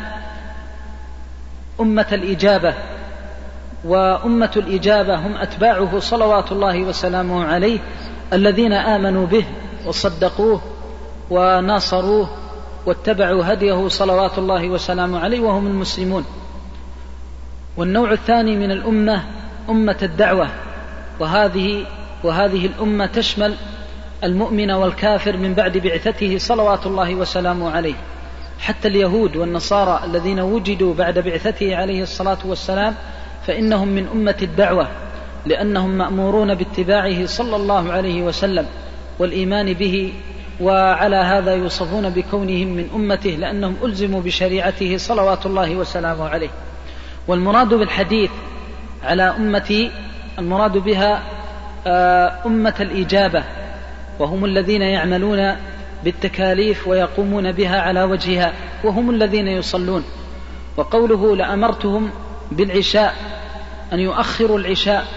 أمة الإجابة، وأمة الإجابة هم أتباعه صلوات الله وسلامه عليه الذين آمنوا به وصدقوه وناصروه واتبعوا هديه صلوات الله وسلامه عليه وهم المسلمون. والنوع الثاني من الأمة أمة الدعوة، وهذه وهذه الأمة تشمل المؤمن والكافر من بعد بعثته صلوات الله وسلامه عليه، حتى اليهود والنصارى الذين وجدوا بعد بعثته عليه الصلاة والسلام فإنهم من أمة الدعوة، لأنهم مأمورون باتباعه صلى الله عليه وسلم والإيمان به، وعلى هذا يوصفون بكونهم من أمته لأنهم ألزموا بشريعته صلوات الله وسلامه عليه. والمراد بالحديث على أمتي المراد بها أمة الإجابة، وهم الذين يعملون بالتكاليف ويقومون بها على وجهها، وهم الذين يصلون. وقوله لأمرتهم بالعشاء أن يؤخروا العشاء،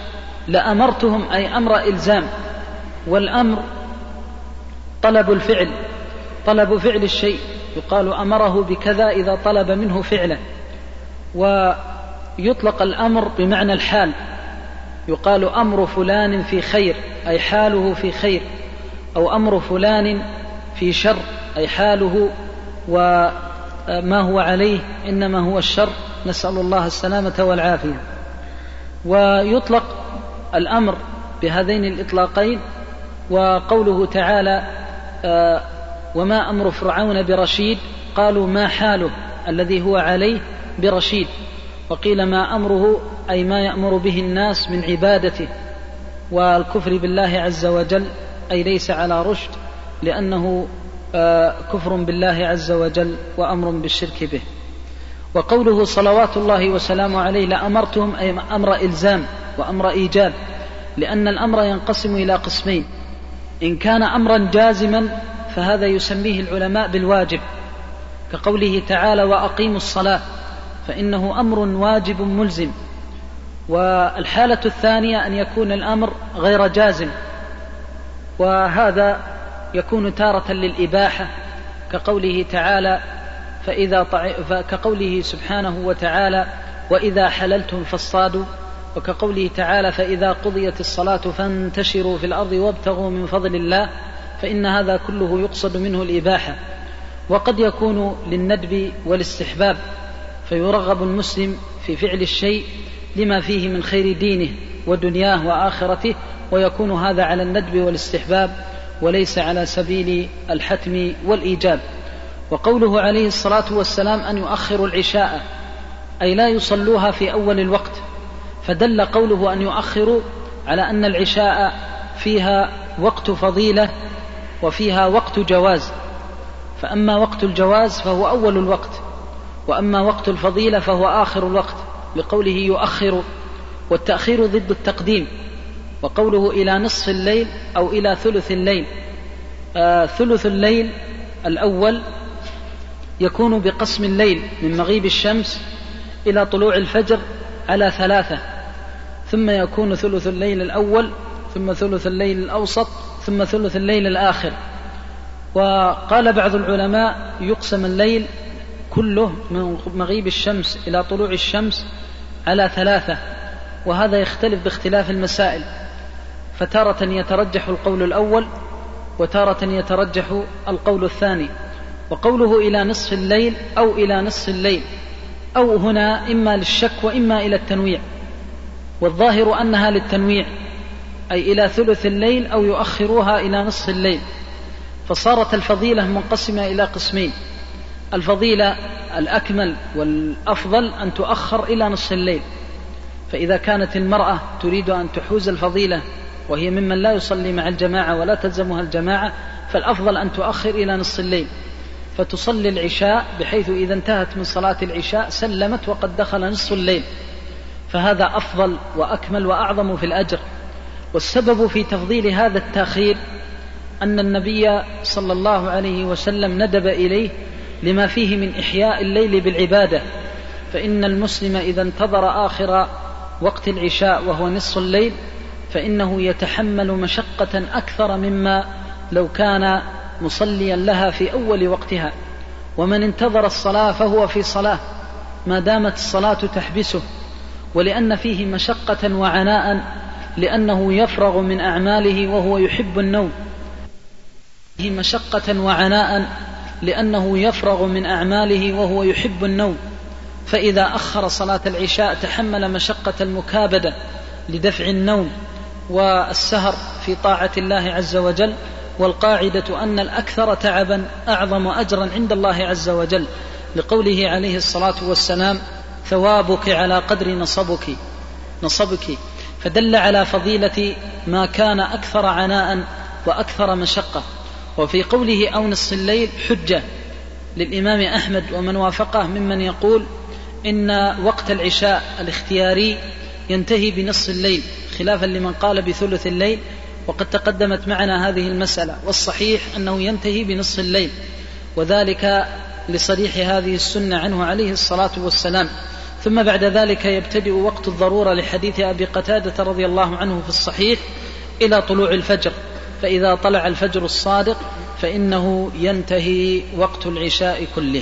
لأمرتهم أي أمر إلزام، والأمر طلب الفعل، طلب فعل الشيء يقال أمره بكذا إذا طلب منه فعله. ويطلق الأمر بمعنى الحال، يقال أمر فلان في خير أي حاله في خير، أو أمر فلان في شر أي حاله وما هو عليه إنما هو الشر، نسأل الله السلامة والعافية. ويطلق الأمر بهذين الإطلاقين. وقوله تعالى آه وما أمر فرعون برشيد، قالوا ما حاله الذي هو عليه برشيد، وقيل ما أمره أي ما يأمر به الناس من عبادته والكفر بالله عز وجل، أي ليس على رشد لأنه آه كفر بالله عز وجل وأمر بالشرك به. وقوله صلوات الله وسلامه عليه لأمرتهم أي أمر إلزام وأمر إيجاب، لأن الأمر ينقسم إلى قسمين: إن كان أمرا جازما فهذا يسميه العلماء بالواجب، كقوله تعالى وأقيموا الصلاة، فإنه أمر واجب ملزم. والحالة الثانية أن يكون الأمر غير جازم، وهذا يكون تارة للإباحة، كقوله تعالى فإذا طع... كقوله سبحانه وتعالى وإذا حللتم فاصطادوا، وكقوله تعالى فإذا قضيت الصلاة فانتشروا في الأرض وابتغوا من فضل الله، فإن هذا كله يقصد منه الإباحة. وقد يكون للندب والاستحباب، فيرغب المسلم في فعل الشيء لما فيه من خير دينه ودنياه وآخرته، ويكون هذا على الندب والاستحباب وليس على سبيل الحتم والإيجاب. وقوله عليه الصلاة والسلام أن يؤخروا العشاء أي لا يصلوها في أول الوقت، فدل قوله أن يؤخروا على أن العشاء فيها وقت فضيلة وفيها وقت جواز، فأما وقت الجواز فهو أول الوقت، وأما وقت الفضيلة فهو آخر الوقت، لقوله يؤخر، والتأخير ضد التقديم. وقوله إلى نصف الليل أو إلى ثلث الليل، آه ثلث الليل الأول يكون بقسم الليل من مغيب الشمس إلى طلوع الفجر على ثلاثة، ثم يكون ثلث الليل الأول، ثم ثلث الليل الأوسط، ثم ثلث الليل الآخر. وقال بعض العلماء يقسم الليل كله من مغيب الشمس إلى طلوع الشمس على ثلاثة، وهذا يختلف باختلاف المسائل، فتارة يترجح القول الأول وتارة يترجح القول الثاني. وقوله إلى نصف الليل أو إلى نصف الليل، أو هنا إما للشك وإما إلى التنويع، والظاهر أنها للتنويع، أي إلى ثلث الليل أو يؤخروها إلى نصف الليل. فصارت الفضيلة منقسمة إلى قسمين: الفضيلة الأكمل والأفضل أن تؤخر إلى نصف الليل، فإذا كانت المرأة تريد أن تحوز الفضيلة وهي ممن لا يصلي مع الجماعة ولا تلزمها الجماعة، فالأفضل أن تؤخر إلى نصف الليل، فتصلي العشاء بحيث إذا انتهت من صلاة العشاء سلمت وقد دخل نصف الليل، فهذا أفضل وأكمل وأعظم في الأجر. والسبب في تفضيل هذا التأخير أن النبي صلى الله عليه وسلم ندب إليه لما فيه من إحياء الليل بالعبادة، فإن المسلم إذا انتظر آخر وقت العشاء وهو نصف الليل فإنه يتحمل مشقة أكثر مما لو كان مصليا لها في أول وقتها. ومن انتظر الصلاة فهو في صلاة ما دامت الصلاة تحبسه، ولأن فيه مشقة وعناء لأنه يفرغ من أعماله وهو يحب النوم، فيه مشقة وعناء لأنه يفرغ من أعماله وهو يحب النوم، فإذا أخر صلاة العشاء تحمل مشقة المكابدة لدفع النوم والسهر في طاعة الله عز وجل. والقاعدة أن الأكثر تعبا أعظم أجرا عند الله عز وجل، لقوله عليه الصلاة والسلام ثوابك على قدر نصبك نصبك فدل على فضيلة ما كان أكثر عناء وأكثر مشقة. وفي قوله أو نصف الليل حجة للإمام أحمد ومن وافقه ممن يقول إن وقت العشاء الاختياري ينتهي بنصف الليل، خلافا لمن قال بثلث الليل، وقد تقدمت معنا هذه المسألة، والصحيح أنه ينتهي بنصف الليل، وذلك لصريح هذه السنة عنه عليه الصلاة والسلام. ثم بعد ذلك يبتدئ وقت الضرورة لحديث أبي قتادة رضي الله عنه في الصحيح إلى طلوع الفجر، فإذا طلع الفجر الصادق فإنه ينتهي وقت العشاء كله.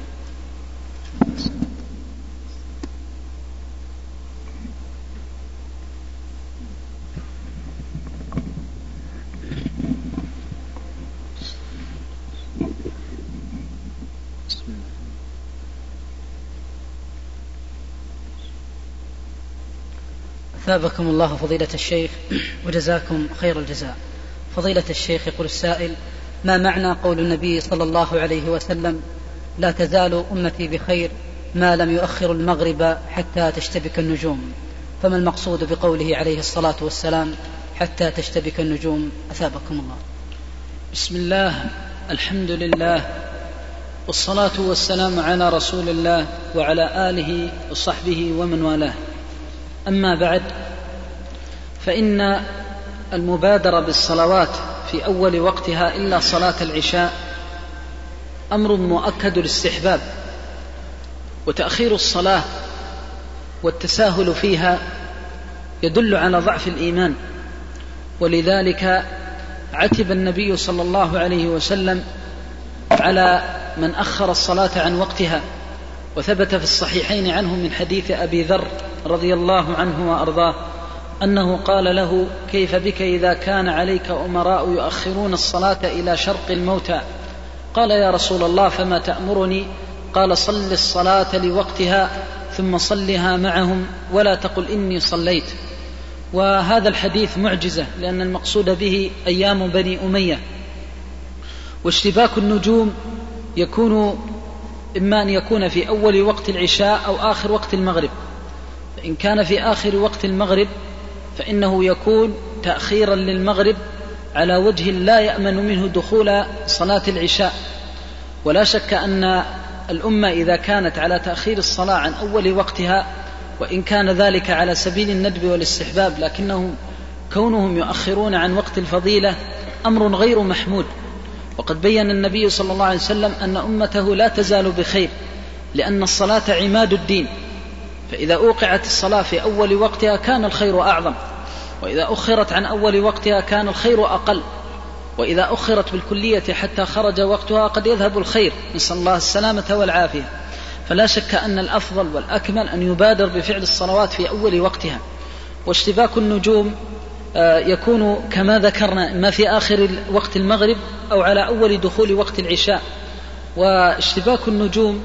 أثابكم الله فضيلة الشيخ وجزاكم خير الجزاء. فضيلة الشيخ، يقول السائل: ما معنى قول النبي صلى الله عليه وسلم: لا تزال أمتي بخير ما لم يؤخر المغرب حتى تشتبك النجوم؟ فما المقصود بقوله عليه الصلاة والسلام حتى تشتبك النجوم؟ أثابكم الله. بسم الله، الحمد لله، والصلاة والسلام على رسول الله وعلى آله وصحبه ومن والاه. أما بعد، فإن المبادرة بالصلوات في أول وقتها إلا صلاة العشاء أمر مؤكد الاستحباب، وتأخير الصلاة والتساهل فيها يدل على ضعف الإيمان، ولذلك عتب النبي صلى الله عليه وسلم على من أخر الصلاة عن وقتها. وثبت في الصحيحين عنه من حديث أبي ذر رضي الله عنه وأرضاه أنه قال له: كيف بك إذا كان عليك أمراء يؤخرون الصلاة إلى شرق الموتى؟ قال: يا رسول الله، فما تأمرني؟ قال: صل الصلاة لوقتها ثم صلها معهم ولا تقل إني صليت. وهذا الحديث معجزة، لأن المقصود به أيام بني أمية. واشتباك النجوم يكون إما أن يكون في أول وقت العشاء أو آخر وقت المغرب. فإن كان في آخر وقت المغرب فإنه يكون تأخيرا للمغرب على وجه لا يأمن منه دخول صلاة العشاء. ولا شك أن الأمة إذا كانت على تأخير الصلاة عن أول وقتها، وإن كان ذلك على سبيل الندب والاستحباب، لكنهم كونهم يؤخرون عن وقت الفضيلة أمر غير محمود. وقد بيّن النبي صلى الله عليه وسلم أن أمته لا تزال بخير، لأن الصلاة عماد الدين، فإذا أوقعت الصلاة في أول وقتها كان الخير أعظم، وإذا أخرت عن أول وقتها كان الخير أقل، وإذا أخرت بالكلية حتى خرج وقتها قد يذهب الخير، نسأل الله السلامة والعافية. فلا شك أن الأفضل والأكمل أن يبادر بفعل الصلوات في أول وقتها. واشتباك النجوم يكون كما ذكرنا إما في آخر وقت المغرب أو على أول دخول وقت العشاء. واشتباك النجوم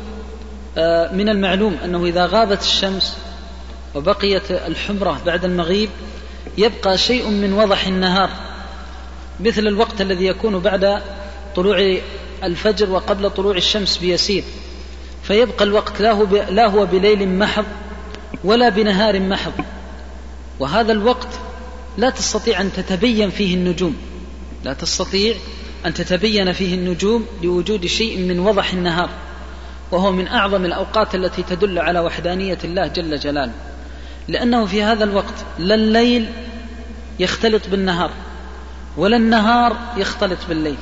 من المعلوم أنه إذا غابت الشمس وبقيت الحمرة بعد المغيب يبقى شيء من وضح النهار، مثل الوقت الذي يكون بعد طلوع الفجر وقبل طلوع الشمس بيسير، فيبقى الوقت لا هو بليل محض ولا بنهار محض. وهذا الوقت لا تستطيع أن تتبين فيه النجوم، لا تستطيع أن تتبين فيه النجوم لوجود شيء من وضح النهار، وهو من أعظم الأوقات التي تدل على وحدانية الله جل جلاله، لأنه في هذا الوقت لا الليل يختلط بالنهار ولا النهار يختلط بالليل،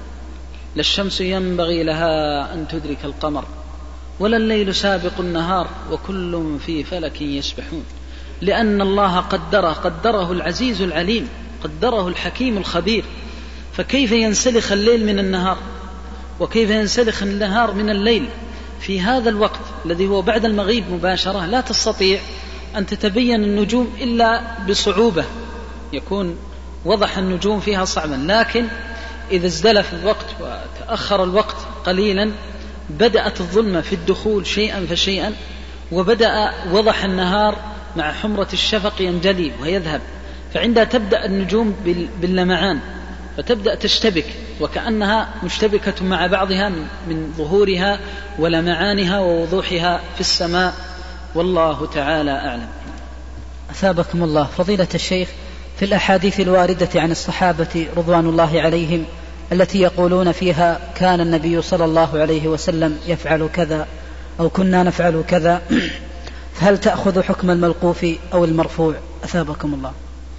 لا الشمس ينبغي لها أن تدرك القمر ولا الليل سابق النهار وكل في فلك يسبحون، لأن الله قدره قدره العزيز العليم، قدره الحكيم الخبير. فكيف ينسلخ الليل من النهار وكيف ينسلخ النهار من الليل في هذا الوقت الذي هو بعد المغيب مباشرة؟ لا تستطيع أن تتبين النجوم إلا بصعوبة، يكون وضح النجوم فيها صعبا. لكن إذا ازدلف الوقت وتأخر الوقت قليلا بدأت الظلمة في الدخول شيئا فشيئا، وبدأ وضح النهار مع حمرة الشفق ينجلي ويذهب، فعندها تبدأ النجوم باللمعان فتبدأ تشتبك وكأنها مشتبكة مع بعضها من ظهورها ولمعانها ووضوحها في السماء، والله تعالى أعلم. أثابكم الله فضيلة الشيخ، في الأحاديث الواردة عن الصحابة رضوان الله عليهم التي يقولون فيها كان النبي صلى الله عليه وسلم يفعل كذا أو كنا نفعل كذا، هل تأخذ حكم الملقوف أو المرفوع؟ أثابكم الله.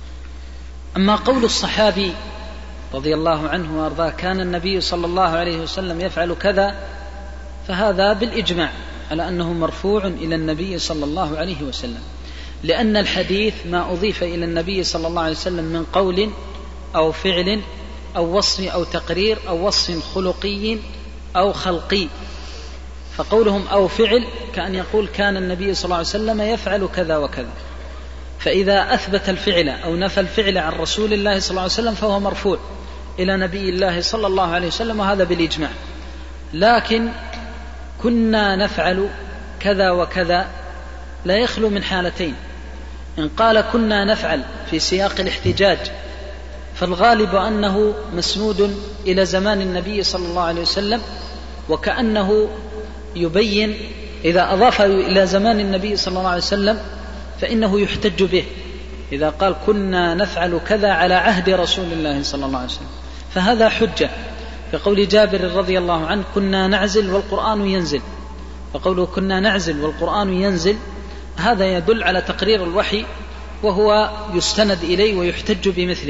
أما قول الصحابي رضي الله عنه وأرضاه كان النبي صلى الله عليه وسلم يفعل كذا، فهذا بالإجماع على أنه مرفوع إلى النبي صلى الله عليه وسلم، لأن الحديث ما أضيف إلى النبي صلى الله عليه وسلم من قول أو فعل أو وصف أو تقرير أو وصف خلقي أو خلقي. فقولهم أو فعل كأن يقول كان النبي صلى الله عليه وسلم يفعل كذا وكذا، فإذا أثبت الفعل أو نفى الفعل عن رسول الله صلى الله عليه وسلم فهو مرفوع إلى نبي الله صلى الله عليه وسلم، وهذا بالإجماع. لكن كنا نفعل كذا وكذا لا يخلو من حالتين. إن قال كنا نفعل في سياق الاحتجاج فالغالب أنه مسنود إلى زمان النبي صلى الله عليه وسلم، وكأنه يبين إذا أضاف إلى زمان النبي صلى الله عليه وسلم فإنه يحتج به. إذا قال كنا نفعل كذا على عهد رسول الله صلى الله عليه وسلم فهذا حجة، كقول جابر رضي الله عنه كنا نعزل والقرآن ينزل. فقوله كنا نعزل والقرآن ينزل هذا يدل على تقرير الوحي، وهو يستند إليه ويحتج بمثله.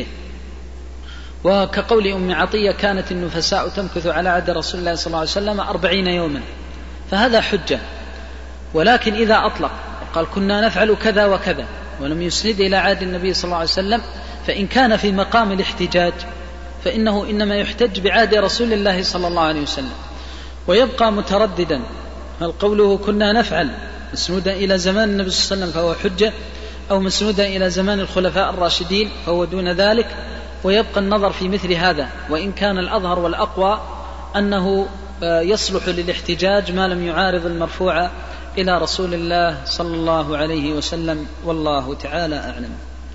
وكقول أم عطية كانت النفساء تمكث على عهد رسول الله صلى الله عليه وسلم أربعين يوما، فهذا حجة. ولكن إذا أطلق قال كنا نفعل كذا وكذا ولم يسند إلى عهد النبي صلى الله عليه وسلم، فإن كان في مقام الاحتجاج فإنه إنما يحتج بعهد رسول الله صلى الله عليه وسلم. ويبقى مترددا هل قوله كنا نفعل مسنودا إلى زمان النبي صلى الله عليه وسلم فهو حجة، أو مسنودا إلى زمان الخلفاء الراشدين فهو دون ذلك. ويبقى النظر في مثل هذا، وإن كان الأظهر والأقوى أنه يصلح للاحتجاج ما لم يعارض المرفوع إلى رسول الله صلى الله عليه وسلم، والله تعالى أعلم.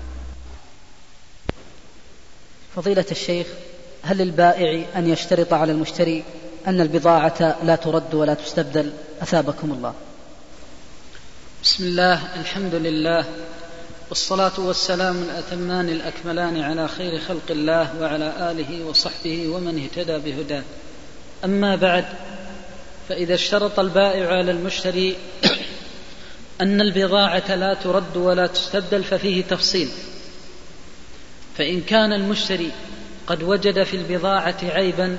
فضيلة الشيخ، هل للبائع أن يشترط على المشتري أن البضاعة لا ترد ولا تستبدل؟ أثابكم الله. بسم الله، الحمد لله، والصلاة والسلام الأتمان الأكملان على خير خلق الله وعلى آله وصحبه ومن اهتدى بهداه. أما بعد، فإذا اشترط البائع على المشتري أن البضاعة لا ترد ولا تستبدل ففيه تفصيل. فإن كان المشتري قد وجد في البضاعة عيبا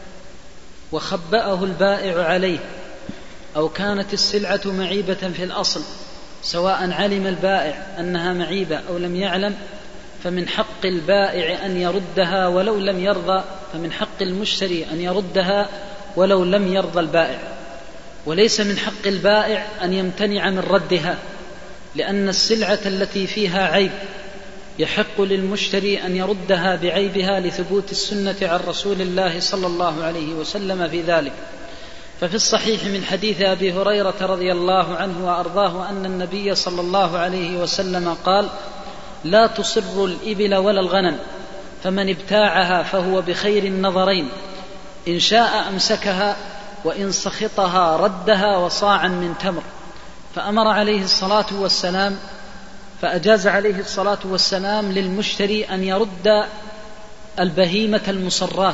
وخبأه البائع عليه، أو كانت السلعة معيبة في الأصل سواء علم البائع أنها معيبة أو لم يعلم، فمن حق البائع أن يردها ولو لم يرضى، فمن حق المشتري أن يردها ولو لم يرضى البائع. وليس من حق البائع أن يمتنع من ردها، لأن السلعة التي فيها عيب يحق للمشتري أن يردها بعيبها لثبوت السنة عن رسول الله صلى الله عليه وسلم في ذلك. ففي الصحيح من حديث أبي هريرة رضي الله عنه وأرضاه أن النبي صلى الله عليه وسلم قال: لا تصر الإبل ولا الغنم، فمن ابتاعها فهو بخير النظرين، إن شاء أمسكها وإن سخطها ردها وصاعا من تمر. فأمر عليه الصلاة والسلام فأجاز عليه الصلاة والسلام للمشتري أن يرد البهيمة المصراه.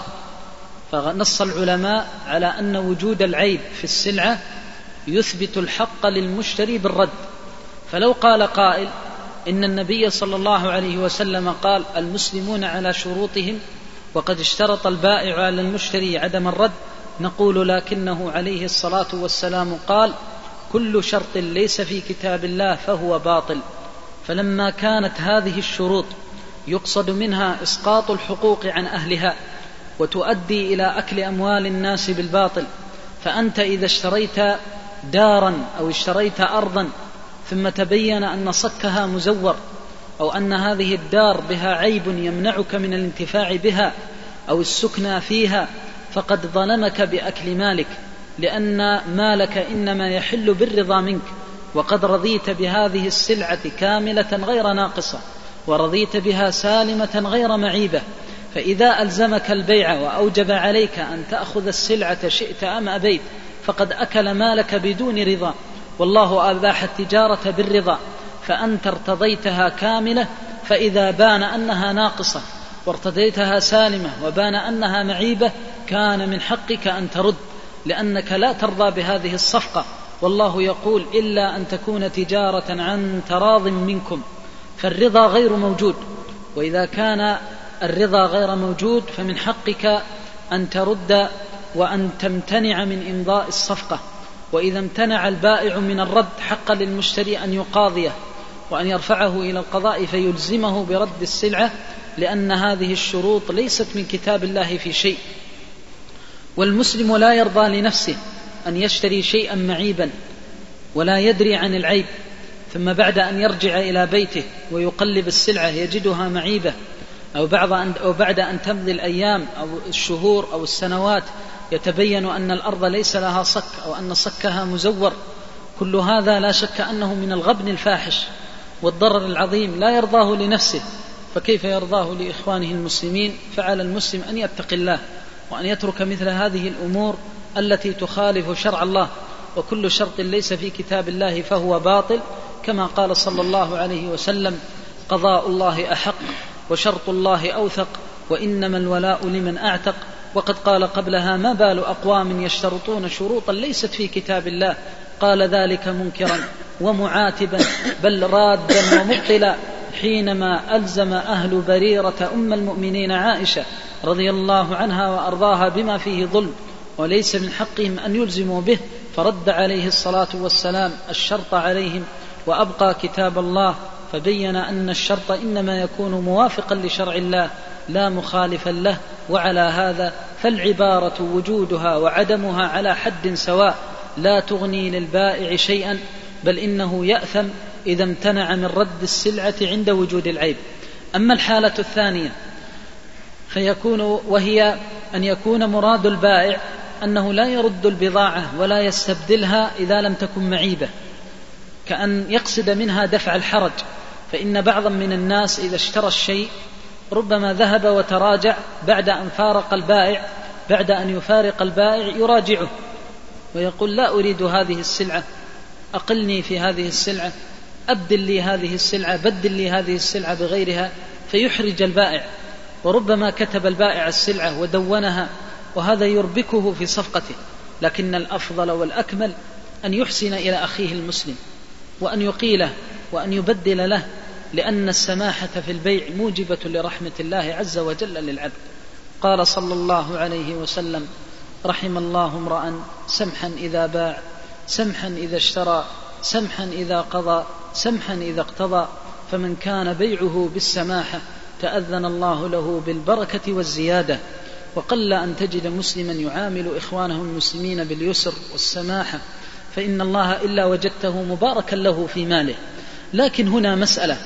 فنص العلماء على أن وجود العيب في السلعة يثبت الحق للمشتري بالرد. فلو قال قائل إن النبي صلى الله عليه وسلم قال: المسلمون على شروطهم، وقد اشترط البائع على المشتري عدم الرد، نقول لكنه عليه الصلاة والسلام قال: كل شرط ليس في كتاب الله فهو باطل. فلما كانت هذه الشروط يقصد منها إسقاط الحقوق عن أهلها وتؤدي إلى أكل أموال الناس بالباطل، فأنت إذا اشتريت دارا أو اشتريت أرضا ثم تبين أن صكها مزور، أو أن هذه الدار بها عيب يمنعك من الانتفاع بها أو السكنى فيها، فقد ظلمك بأكل مالك، لأن مالك إنما يحل بالرضا منك، وقد رضيت بهذه السلعة كاملة غير ناقصة، ورضيت بها سالمة غير معيبة. فإذا ألزمك البيع وأوجب عليك أن تأخذ السلعة شئت أم أبيت فقد أكل مالك بدون رضا، والله أباح التجارة بالرضا، فأنت ارتضيتها كاملة، فإذا بان أنها ناقصة وارتضيتها سالمة وبان أنها معيبة كان من حقك أن ترد، لأنك لا ترضى بهذه الصفقة، والله يقول: إلا أن تكون تجارة عن تراض منكم. فالرضا غير موجود، وإذا كان الرضا غير موجود فمن حقك أن ترد وأن تمتنع من إمضاء الصفقة. وإذا امتنع البائع من الرد حق للمشتري أن يقاضيه وأن يرفعه إلى القضاء فيلزمه برد السلعة لأن هذه الشروط ليست من كتاب الله في شيء. والمسلم لا يرضى لنفسه أن يشتري شيئا معيبا ولا يدري عن العيب، ثم بعد أن يرجع إلى بيته ويقلب السلعة يجدها معيبة، أو بعد أن تمضي الأيام أو الشهور أو السنوات يتبين أن الأرض ليس لها صك أو أن صكها مزور. كل هذا لا شك أنه من الغبن الفاحش والضرر العظيم، لا يرضاه لنفسه فكيف يرضاه لإخوانه المسلمين؟ فعلى المسلم أن يتقي الله وأن يترك مثل هذه الأمور التي تخالف شرع الله، وكل شرط ليس في كتاب الله فهو باطل، كما قال صلى الله عليه وسلم: قضاء الله أحق وشرط الله أوثق وإنما الولاء لمن أعتق. وقد قال قبلها: ما بال أقوام يشترطون شروطا ليست في كتاب الله؟ قال ذلك منكرا ومعاتبا بل رادا ومبطلا، حينما ألزم أهل بريرة أم المؤمنين عائشة رضي الله عنها وأرضاها بما فيه ظلم وليس من حقهم أن يلزموا به، فرد عليه الصلاة والسلام الشرط عليهم وأبقى كتاب الله، فبين أن الشرط إنما يكون موافقا لشرع الله لا مخالفا له. وعلى هذا فالعبارة وجودها وعدمها على حد سواء، لا تغني للبائع شيئا، بل إنه يأثم إذا امتنع من رد السلعة عند وجود العيب. أما الحالة الثانية فيكون وهي أن يكون مراد البائع أنه لا يرد البضاعة ولا يستبدلها إذا لم تكن معيبة، كأن يقصد منها دفع الحرج. فإن بعضا من الناس إذا اشترى الشيء ربما ذهب وتراجع بعد أن فارق البائع بعد أن يفارق البائع يراجعه ويقول: لا أريد هذه السلعة، أقلني في هذه السلعة، أبدل لي هذه السلعة، بدل لي هذه السلعة بغيرها، فيحرج البائع. وربما كتب البائع السلعة ودونها، وهذا يربكه في صفقته. لكن الأفضل والأكمل أن يحسن إلى أخيه المسلم وأن يقيله وأن يبدل له، لأن السماحة في البيع موجبة لرحمة الله عز وجل للعبد. قال صلى الله عليه وسلم: رحم الله امرأ سمحا إذا باع، سمحا إذا اشترى، سمحا إذا قضى، سمحا إذا اقتضى، فمن كان بيعه بالسماحة تأذن الله له بالبركة والزيادة. وقل أن تجد مسلما يعامل إخوانه المسلمين باليسر والسماحة، فإن الله إلا وجدته مباركا له في ماله. لكن هنا مسألة،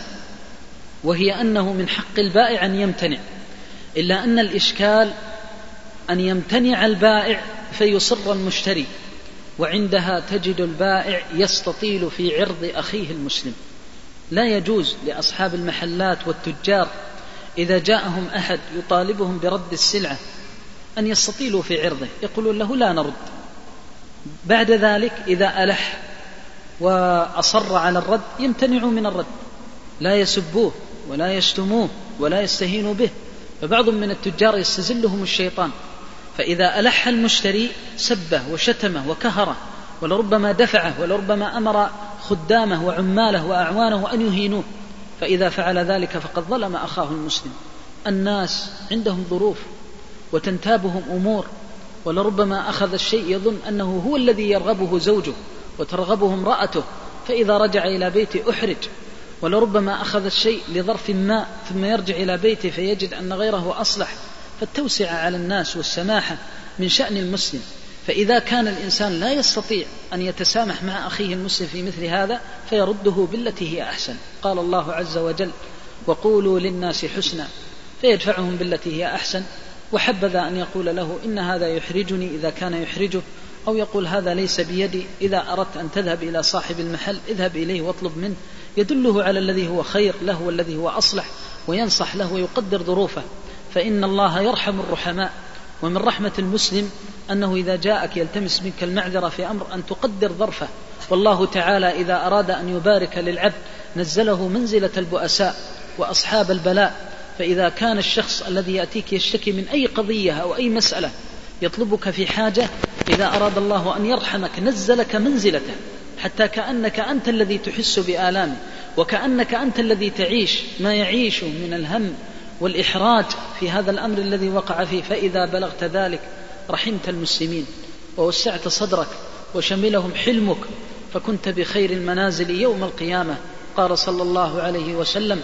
وهي أنه من حق البائع أن يمتنع، إلا أن الإشكال أن يمتنع البائع فيصر المشتري، وعندها تجد البائع يستطيل في عرض أخيه المسلم. لا يجوز لأصحاب المحلات والتجار إذا جاءهم أحد يطالبهم برد السلعة أن يستطيلوا في عرضه، يقولون له: لا نرد. بعد ذلك إذا ألح وأصر على الرد يمتنعوا من الرد، لا يسبوه ولا يشتموه ولا يستهينوا به. فبعض من التجار يستزلهم الشيطان، فإذا ألح المشتري سبه وشتمه وكهره، ولربما دفعه، ولربما أمر خدامه وعماله وأعوانه أن يهينوه، فإذا فعل ذلك فقد ظلم أخاه المسلم. الناس عندهم ظروف وتنتابهم أمور، ولربما أخذ الشيء يظن أنه هو الذي يرغبه زوجه وترغبه امرأته، فإذا رجع إلى بيته أحرج. ولربما أخذ الشيء لظرف ما ثم يرجع إلى بيته فيجد أن غيره أصلح. فالتوسعة على الناس والسماحة من شأن المسلم. فإذا كان الإنسان لا يستطيع أن يتسامح مع أخيه المسلم في مثل هذا فيرده بالتي هي أحسن. قال الله عز وجل: وقولوا للناس حسنا، فيدفعهم بالتي هي أحسن. وحبذا أن يقول له: إن هذا يحرجني إذا كان يحرجه، أو يقول: هذا ليس بيدي، إذا أردت أن تذهب إلى صاحب المحل اذهب إليه واطلب منه، يدله على الذي هو خير له والذي هو أصلح، وينصح له ويقدر ظروفه. فإن الله يرحم الرحماء، ومن رحمة المسلم أنه إذا جاءك يلتمس منك المعذرة في أمر أن تقدر ظرفه. والله تعالى إذا أراد أن يبارك للعبد نزله منزلة البؤساء وأصحاب البلاء. فإذا كان الشخص الذي يأتيك يشتكي من أي قضية أو أي مسألة يطلبك في حاجة، إذا أراد الله أن يرحمك نزلك منزلته، حتى كأنك أنت الذي تحس بآلامه، وكأنك أنت الذي تعيش ما يعيشه من الهم والإحراج في هذا الأمر الذي وقع فيه. فإذا بلغت ذلك رحمت المسلمين ووسعت صدرك وشملهم حلمك، فكنت بخير المنازل يوم القيامة. قال صلى الله عليه وسلم: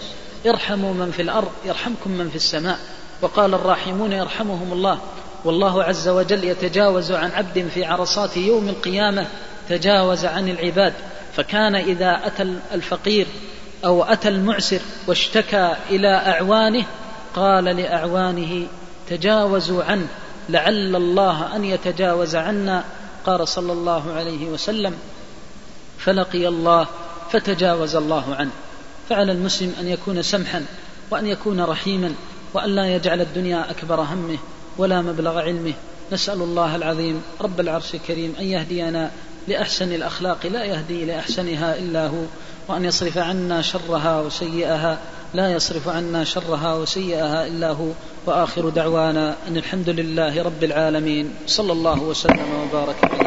ارحموا من في الأرض يرحمكم من في السماء. وقال الراحمون يرحمهم الله. والله عز وجل يتجاوز عن عبد في عرصات يوم القيامة تجاوز عن العباد. فكان إذا أتى الفقير أو أتى المعسر واشتكى إلى أعوانه قال لأعوانه تجاوزوا عنه لعل الله أن يتجاوز عنا. قال صلى الله عليه وسلم فلقي الله فتجاوز الله عنه. فعلى المسلم أن يكون سمحا وأن يكون رحيما وأن لا يجعل الدنيا أكبر همه ولا مبلغ علمه. نسأل الله العظيم رب العرش الكريم أن يهدينا لأحسن الأخلاق لا يهدي لأحسنها إلا هو، وأن يصرف عنا شرها وسيئها لا يصرف عنا شرها وسيئها إلا هو. وآخر دعوانا أن الحمد لله رب العالمين، صلى الله وسلم وبارك عليه.